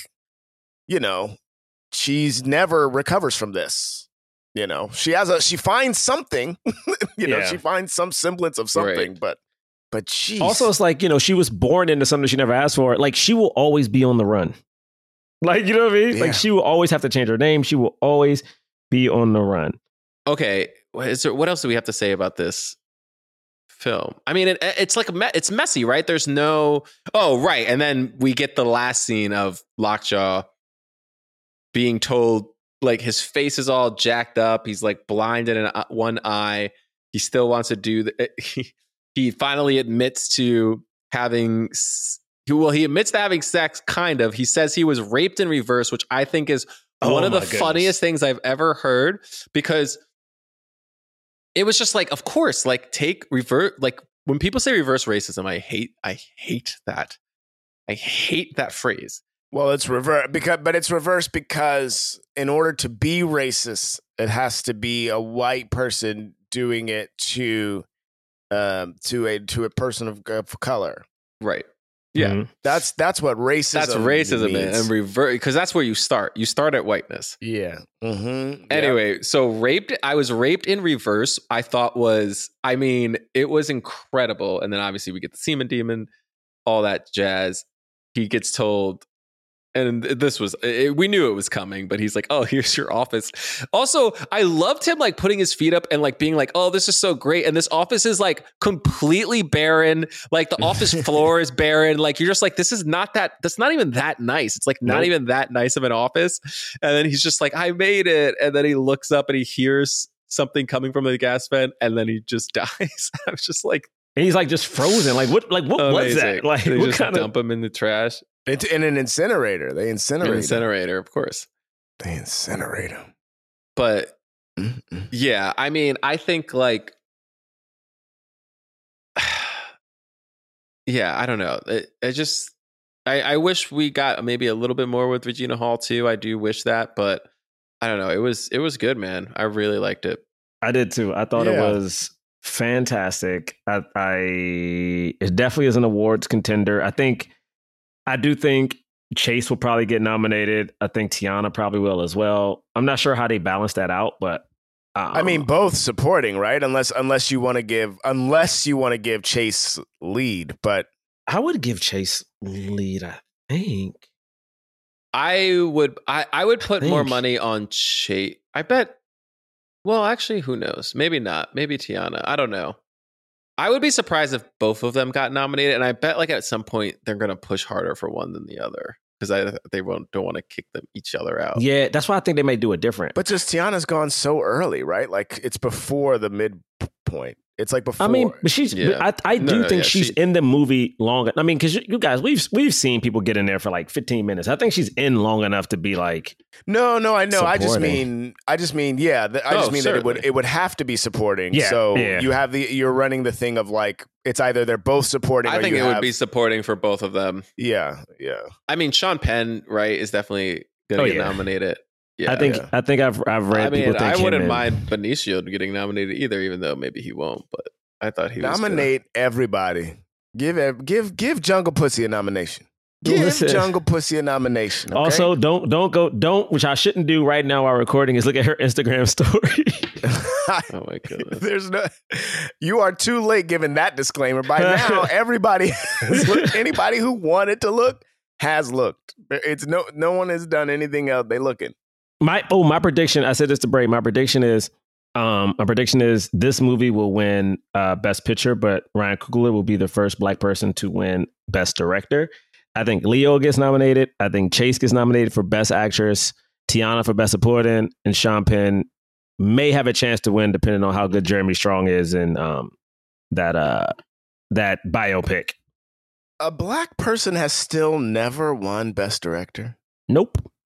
she's never recovers from this. She finds something, she finds some semblance of something, right. but geez. Also, it's like, she was born into something she never asked for. Like, she will always be on the run. Like, you know what I mean? Yeah. Like, she will always have to change her name. She will always be on the run. Okay. What else do we have to say about this film? I mean, it's like, it's messy, right? There's no, right. And then we get the last scene of Lockjaw being told, like, his face is all jacked up. He's like blinded in one eye. He still wants to do he finally admits to having, he admits to having sex, kind of. He says he was raped in reverse, which I think is one of the funniest things I've ever heard, because it was just like, of course, like take revert, like when people say reverse racism, I hate that. I hate that phrase. Well, it's reverse because in order to be racist, it has to be a white person doing it to a person of color. Right. Yeah. Mm-hmm. That's what racism. That's racism, means. And revert, because that's where you start. You start at whiteness. Yeah. Mm-hmm. Anyway, so I was raped in reverse. I thought it was incredible. And then obviously we get the semen demon, all that jazz. He gets told, and we knew it was coming, but he's like, oh, here's your office. Also, I loved him like putting his feet up and like being like, oh, this is so great. And this office is like completely barren. Like the office floor is barren. Like you're just like, that's not even that nice. It's like not even that nice of an office. And then he's just like, I made it. And then he looks up and he hears something coming from the gas vent, and then he just dies. I was just like, and he's like just frozen. Like what was that? Like they what just kind dump him in the trash. In an incinerator. They incinerate An incinerator, of course. They incinerate him. But yeah, I mean, I think like, yeah, I don't know. I wish we got maybe a little bit more with Regina Hall too. I do wish that, but I don't know. It was good, man. I really liked it. I did too. I thought it was fantastic. It definitely is an awards contender. I do think Chase will probably get nominated. I think Tiana probably will as well. I'm not sure how they balance that out, but I mean, both supporting, right? Unless you want to give Chase lead, but I would give Chase lead. I think I would put more money on Chase. I bet. Well, actually, who knows? Maybe not. Maybe Tiana. I don't know. I would be surprised if both of them got nominated, and I bet like at some point they're going to push harder for one than the other because they don't want to kick each other out. Yeah, that's why I think they may do it different. But just Tiana's gone so early, right? Like it's before the midpoint. It's like before. I mean, but she's. Yeah. I do think she's in the movie long. I mean, because you guys, we've seen people get in there for like 15 minutes. I think she's in long enough to be like. No, I know. Supporting. I just mean, yeah. That it would have to be supporting. Yeah, so yeah. you're running the thing of like it's either they're both supporting. I think it would be supporting for both of them. Yeah. I mean, Sean Penn, right, is definitely going to get nominated. Yeah, I think I've read. People think I wouldn't mind Benicio getting nominated either, even though maybe he won't. But I thought he nominate everybody. Give Jungle Pussy a nomination. Give Jungle Pussy a nomination. Okay? Also, don't, which I shouldn't do right now while recording, is look at her Instagram story. Oh my goodness. You are too late giving that disclaimer. By now, everybody, anybody who wanted to look has looked. It's no one has done anything else. They looking. My prediction, I said this to Bray, my prediction is this movie will win Best Picture, but Ryan Coogler will be the first Black person to win Best Director. I think Leo gets nominated. I think Chase gets nominated for Best Actress, Tiana for Best Supporting, and Sean Penn may have a chance to win depending on how good Jeremy Strong is in that biopic. A Black person has still never won Best Director? Nope.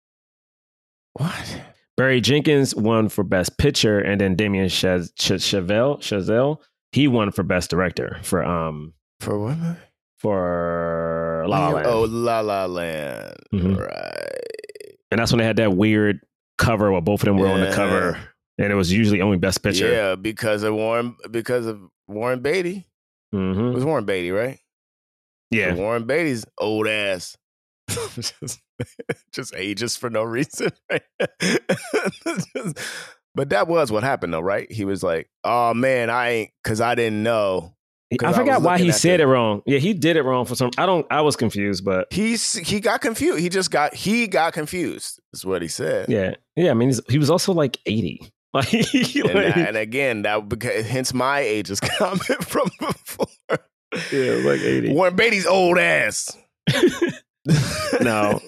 What? Barry Jenkins won for Best Picture, and then Damien Chazelle, he won for Best Director for what movie? For La La Land. Oh, La La Land. Mm-hmm. Right. And that's when they had that weird cover where both of them were on the cover, and it was usually only Best Picture. Yeah, because of Warren Beatty. Mm-hmm. It was Warren Beatty, right? Yeah. So Warren Beatty's old ass. just ages for no reason. Right? But that was what happened though, right? He was like, oh man, because I didn't know. I forgot why he said it wrong. Yeah, he did it wrong for some. I was confused, but he got confused. He got confused. Is what he said. Yeah. I mean, he was also like 80. And again, hence my age's comment from before. Yeah, like 80. Warren Beatty's old ass. No.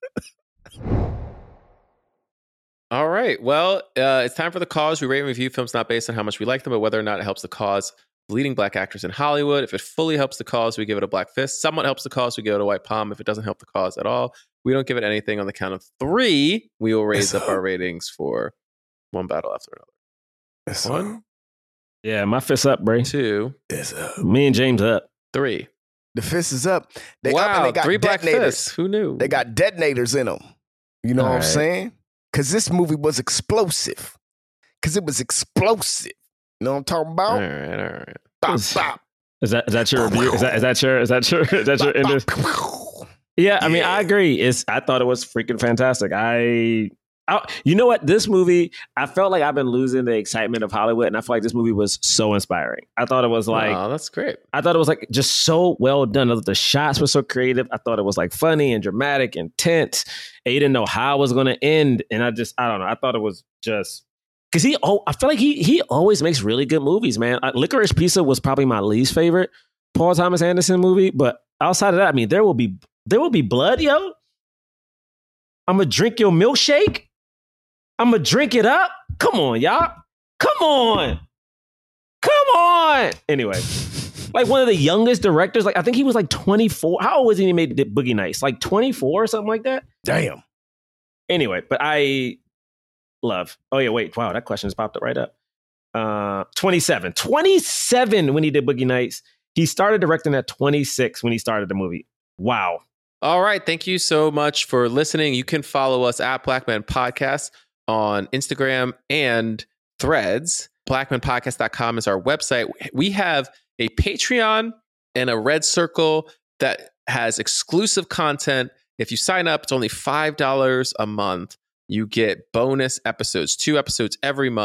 All right. Well, it's time for the cause. We rate and review films not based on how much we like them, but whether or not it helps the cause. Leading Black actors in Hollywood. If it fully helps the cause, we give it a black fist. Somewhat helps the cause, we give it a white palm. If it doesn't help the cause at all, we don't give it anything. On the count of 3, we will raise up our ratings for one battle after another. 1. Yeah, my fist up, Bray. 2. It's up. Me and James up. 3. The fist is up. They wow, up and they got 3 black detonators. fists. Who knew? They got detonators in them. You know what I'm saying? Because this movie was explosive. Because it was explosive. You know what I'm talking about? All right. Bop, bop. Is that your review? Is that your end? Yeah, I mean, I agree. I thought it was freaking fantastic. You know what? This movie, I felt like I've been losing the excitement of Hollywood, and I feel like this movie was so inspiring. I thought it was like, oh, that's great. I thought it was like just so well done. The shots were so creative. I thought it was like funny and dramatic and tense. And you didn't know how it was going to end, and I don't know. I thought it was just. Because I feel like he always makes really good movies, man. Licorice Pizza was probably my least favorite Paul Thomas Anderson movie, but outside of that, I mean, there will be blood, yo. I'm gonna drink your milkshake. I'm gonna drink it up. Come on, y'all. Come on. Anyway, like one of the youngest directors. Like I think he was like 24. How old was he when he made Boogie Nights? Like 24 or something like that. Damn. Anyway, but I love. Oh yeah, wait. Wow, that question just popped up right up. 27 when he did Boogie Nights. He started directing at 26 when he started the movie. Wow. All right. Thank you so much for listening. You can follow us at Black Man Podcast on Instagram and Threads. BlackmanPodcast.com is our website. We have a Patreon and a Red Circle that has exclusive content. If you sign up, it's only $5 a month. You get bonus episodes, 2 episodes every month.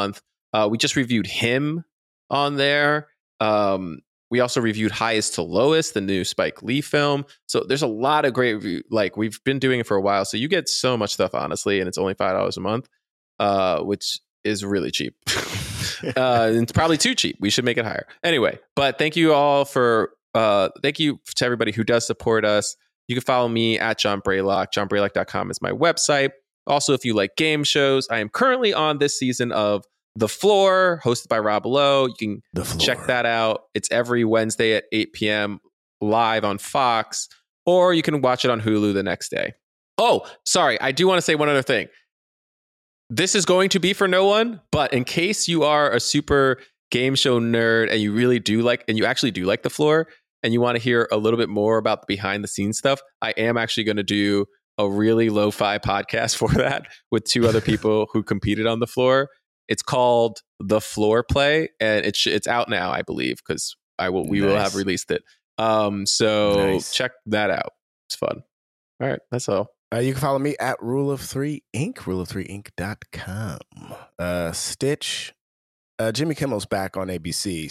We just reviewed Him on there. We also reviewed Highest to Lowest, the new Spike Lee film. So there's a lot of great review. Like, we've been doing it for a while, so you get so much stuff, honestly, and it's only $5 a month, which is really cheap. It's probably too cheap. We should make it higher. Anyway, but thank you all for thank you to everybody who does support us. You can follow me at John Braylock. JohnBraylock.com is my website. Also, if you like game shows, I am currently on this season of The Floor, hosted by Rob Lowe. You can check that out. It's every Wednesday at 8 p.m. live on Fox, or you can watch it on Hulu the next day. Oh, sorry. I do want to say one other thing. This is going to be for no one, but in case you are a super game show nerd and you really do like, and you actually do like The Floor, and you want to hear a little bit more about the behind the scenes stuff, I am actually going to do a really lo-fi podcast for that with two other people who competed on The Floor. It's called The Floor Play, and it's out now, I believe, because we will have released it. So check that out. It's fun. All right, that's all. You can follow me at Rule of 3 Inc. Rule3inc.com. Stitch. Jimmy Kimmel's back on ABC,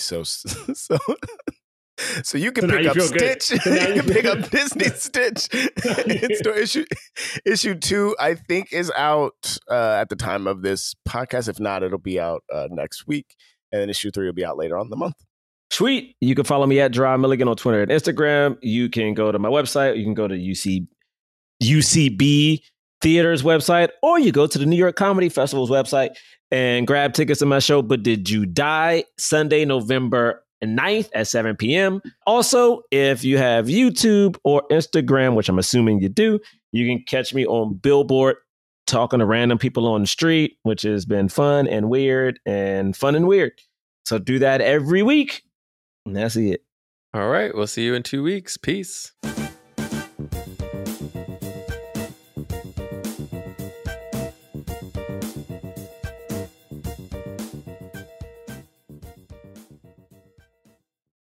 so you can pick up Stitch. You can pick up Disney Stitch. Issue 2, I think, is out at the time of this podcast. If not, it'll be out next week. And then issue 3 will be out later on in the month. Sweet. You can follow me at Dry Milligan on Twitter and Instagram. You can go to my website. You can go to UCB Theater's website, or you go to the New York Comedy Festival's website and grab tickets to my show, But Did You Die? Sunday, November 9th at 7 p.m. Also, if you have YouTube or Instagram, which I'm assuming you do, you can catch me on Billboard talking to random people on the street, which has been fun and weird. So do that every week. And that's it. All right. We'll see you in 2 weeks. Peace.